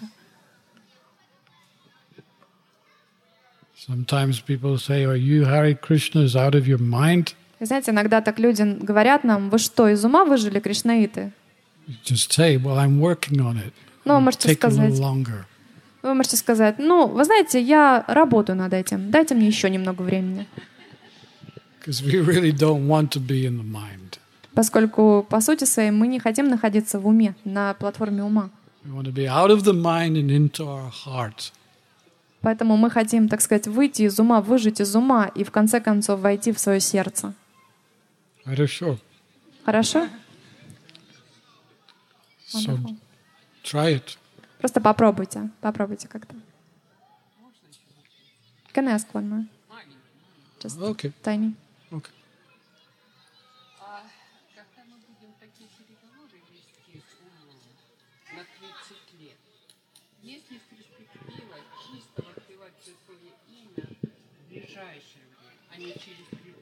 Sometimes people say, "Are you Hare Krishnas out of your mind?" И знаете, иногда так люди говорят нам: вы что, из ума выжили, кришнаиты? Just say, "Well, I'm working on it." Ну, вы можете Take a сказать, little longer. вы можете сказать: ну, вы знаете, я работаю над этим, дайте мне еще немного времени. Because we really don't want to be in the mind. Поскольку, по сути своей, мы не хотим находиться в уме, на платформе ума. We want to be out of the mind and into our heart. Поэтому мы хотим, так сказать, выйти из ума, выжить из ума и в конце концов войти в свое сердце. Хорошо. Хорошо? So try it. Просто попробуйте как-то. Can I ask one more? Just Okay. tiny. Okay. Когда мы будем такие переговоры вести с умом на 30 лет, есть ли перспектива чисто воспевать Святое Имя в ближайшее время, а не через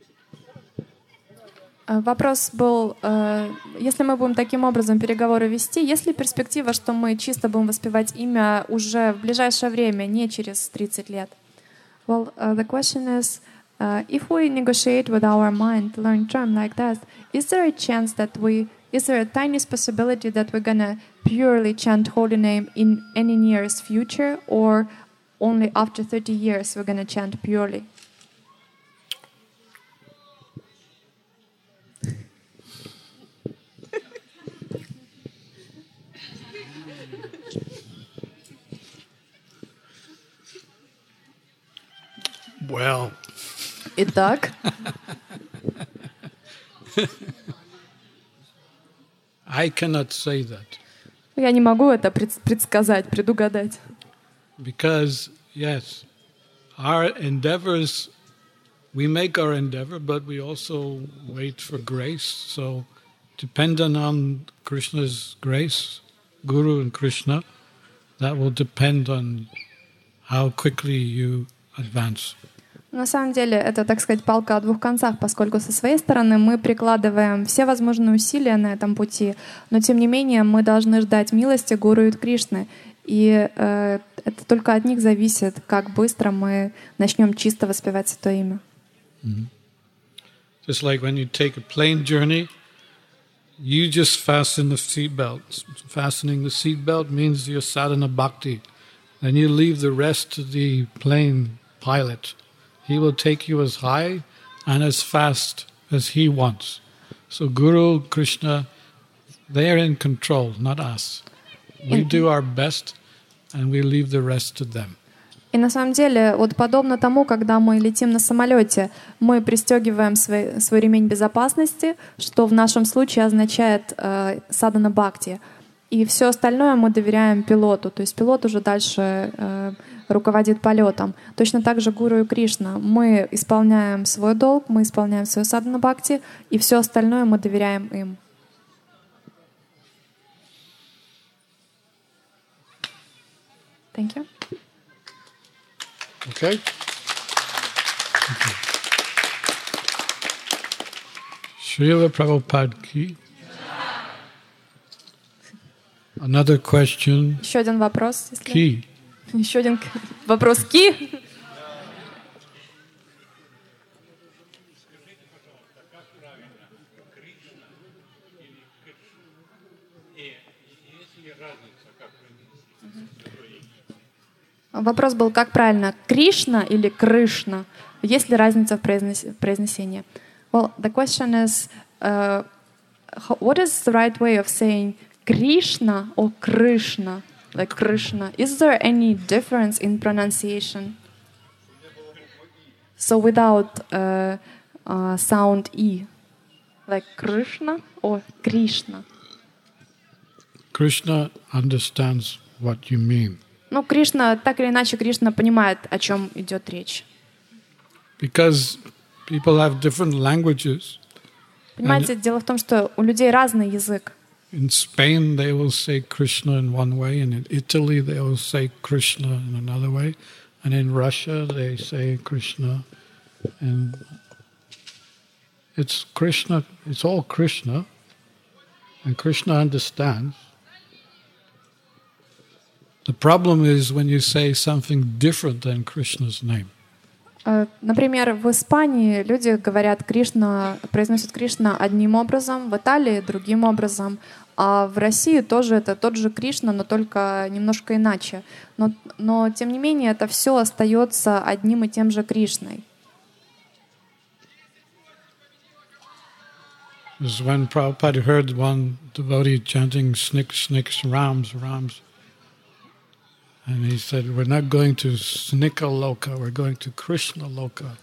30 лет? Вопрос был, если мы будем таким образом переговоры вести, есть ли перспектива, что мы чисто будем воспевать имя уже в ближайшее время, не через 30 лет? Well, the question is, if we negotiate with our mind long term like that, is there a tiniest possibility that we're gonna purely chant holy name in any nearest future, or only after 30 years we're gonna chant purely? Well, Итак, I cannot say that я не могу это предсказать, предугадать. because, yes, our endeavors, we make our endeavor, but we also wait for grace. So, dependent on Krishna's grace, Guru and Krishna, that will depend on how quickly you advance. На самом деле это, так сказать, палка о двух концах, поскольку со своей стороны мы прикладываем все возможные усилия на этом пути, но тем не менее мы должны ждать милости Гуру и Кришны. И это только от них зависит, как быстро мы начнем чисто воспевать Святое Имя. Just like when you take a plane journey, you just fasten the seatbelt. Fastening the seatbelt means you're sadhana bhakti. Then you leave the rest to the plane pilot. He will take you as high and as fast as he wants. So Guru, Krishna, they're in control, not us. We do our best and we leave the rest to them. И на самом деле, вот подобно тому, когда мы летим на самолете, мы пристегиваем свой ремень безопасности, что в нашем случае означает садхана бхакти. И все остальное мы доверяем пилоту. То есть пилот уже дальше руководит полетом. Точно так же Гуру и Кришна. Мы исполняем свой долг, мы исполняем свою садхана бхакти, и все остальное мы доверяем им. Thank you. Okay? Srila Prabhupada ki. Another question. Еще один вопрос. Ki. Еще один вопрос. Ки. Вопрос был, как правильно, Кришна или Кришна? Есть ли разница в произнесении? Well, the question is, what is the right way of saying Krishna or Krishna? Like Krishna. Is there any difference in pronunciation? So without sound E. Like Krishna or Krishna? Krishna understands what you mean. Ну, Кришна, так или иначе, Кришна понимает, о чем идет речь. Because people have different languages. Понимаете, дело в том, что у людей разный язык. In Spain, they will say Krishna in one way, and in Italy, they will say Krishna in another way, and in Russia, they say Krishna, and it's Krishna. It's all Krishna, and Krishna understands. The problem is when you say something different than Krishna's name. Например, в Испании люди говорят Кришна, произносят Кришна одним образом, в Италии другим образом, а в России тоже это тот же Кришна, но только немножко иначе. Но тем не менее это все остается одним и тем же Кришной. When Prabhupada heard one devotee chanting Sniks, Sniks, Rams, Rams, and he said, we're not going to Snika Loka, we're going to Krishna Loka.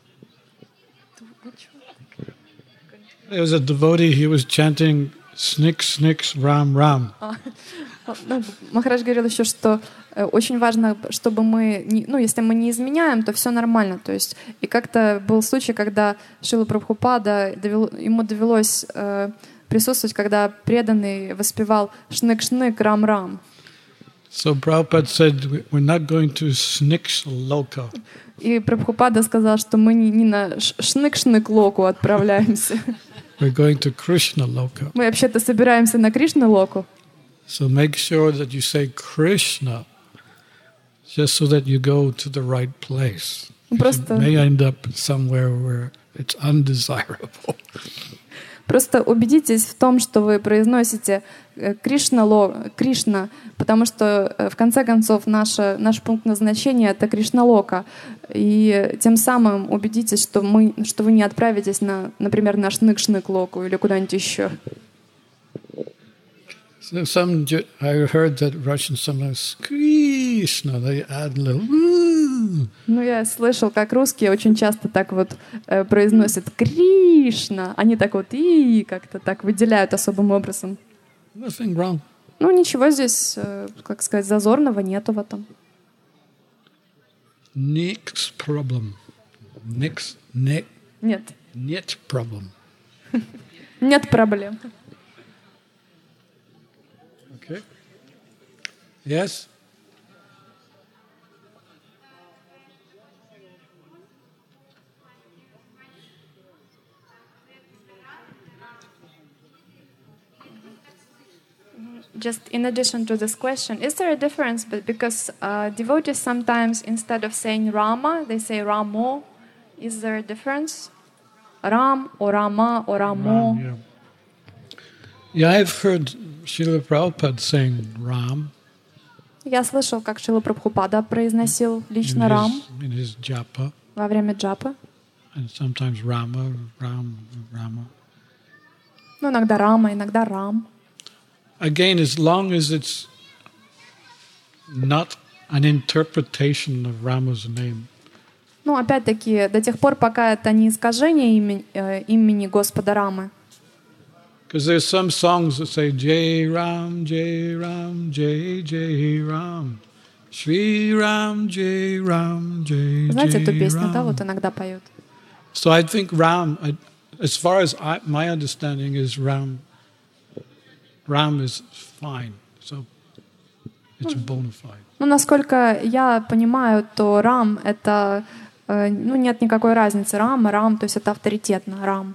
There was a devotee, he was chanting Sniks, Sniks, Ram, Ram. Махарадж говорил еще, что очень важно, чтобы мы, если мы не изменяем, то все нормально. То есть, и как-то был случай, когда Шрила Прабхупада, ему довелось присутствовать, когда преданный воспевал «Шнык-шнык, рам-рам». So Prabhupada said, we're not going to Sniks Loka. И Прабхупада сказал, что мы не на Шнык-шнык локу отправляемся. We're going to Krishna Loka. Мы вообще-то собираемся на Кришна локу. So make sure that you say Krishna, just so that you go to the right place. Просто... You may end up somewhere where it's undesirable. Просто убедитесь в том, что вы произносите Кришна, потому что в конце концов наш пункт назначения — это Кришна-лока. И тем самым убедитесь, что вы не отправитесь, например, на Шнык-шнык-локу или куда-нибудь еще. So I heard that Russian sometimes Krishna, they add a little. Ну, я слышал, как русские очень часто так вот произносят Кришна. Они так вот и как-то так выделяют особым образом. Nothing wrong. Ну, ничего здесь, как сказать, зазорного нету в этом. Next problem. Нет. Нет problem. Нет проблем. Okay. Yes? Just in addition to this question, is there a difference? But because devotees sometimes, instead of saying Rama, they say Ramo. Is there a difference? Ram or Rama or Ramo? Ram, yeah, I've heard Srila Prabhupada saying Ram Я слышал, как Шрила Прабхупада произносил лично in Рам his japa, во время джапы. and sometimes Rama, Rama. Ну, иногда Рама, иногда Рам. Again, as long as it's not an interpretation of Rama's name. Ну, опять-таки, до тех пор, пока это не искажение имени Господа Рамы. Because there's some songs that say Jai Ram, Jai Ram, Jai Jai Ram, Shri Ram, Jai Ram, Jai Знаете эту Jai песню, да, Ram. вот иногда поют. So I think Ram, as far as my understanding is Ram is fine. So it's bona fide. Ну, насколько я понимаю, то Рам — это... Ну, нет никакой разницы. Рам, то есть это авторитетно, Рам.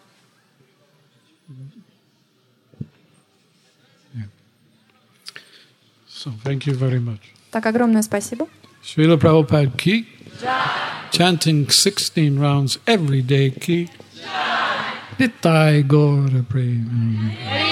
So thank you very much. Так, огромное спасибо. Srila Prabhupada ki. Chanting 16 rounds every day ki. Nitai Gaura Prema.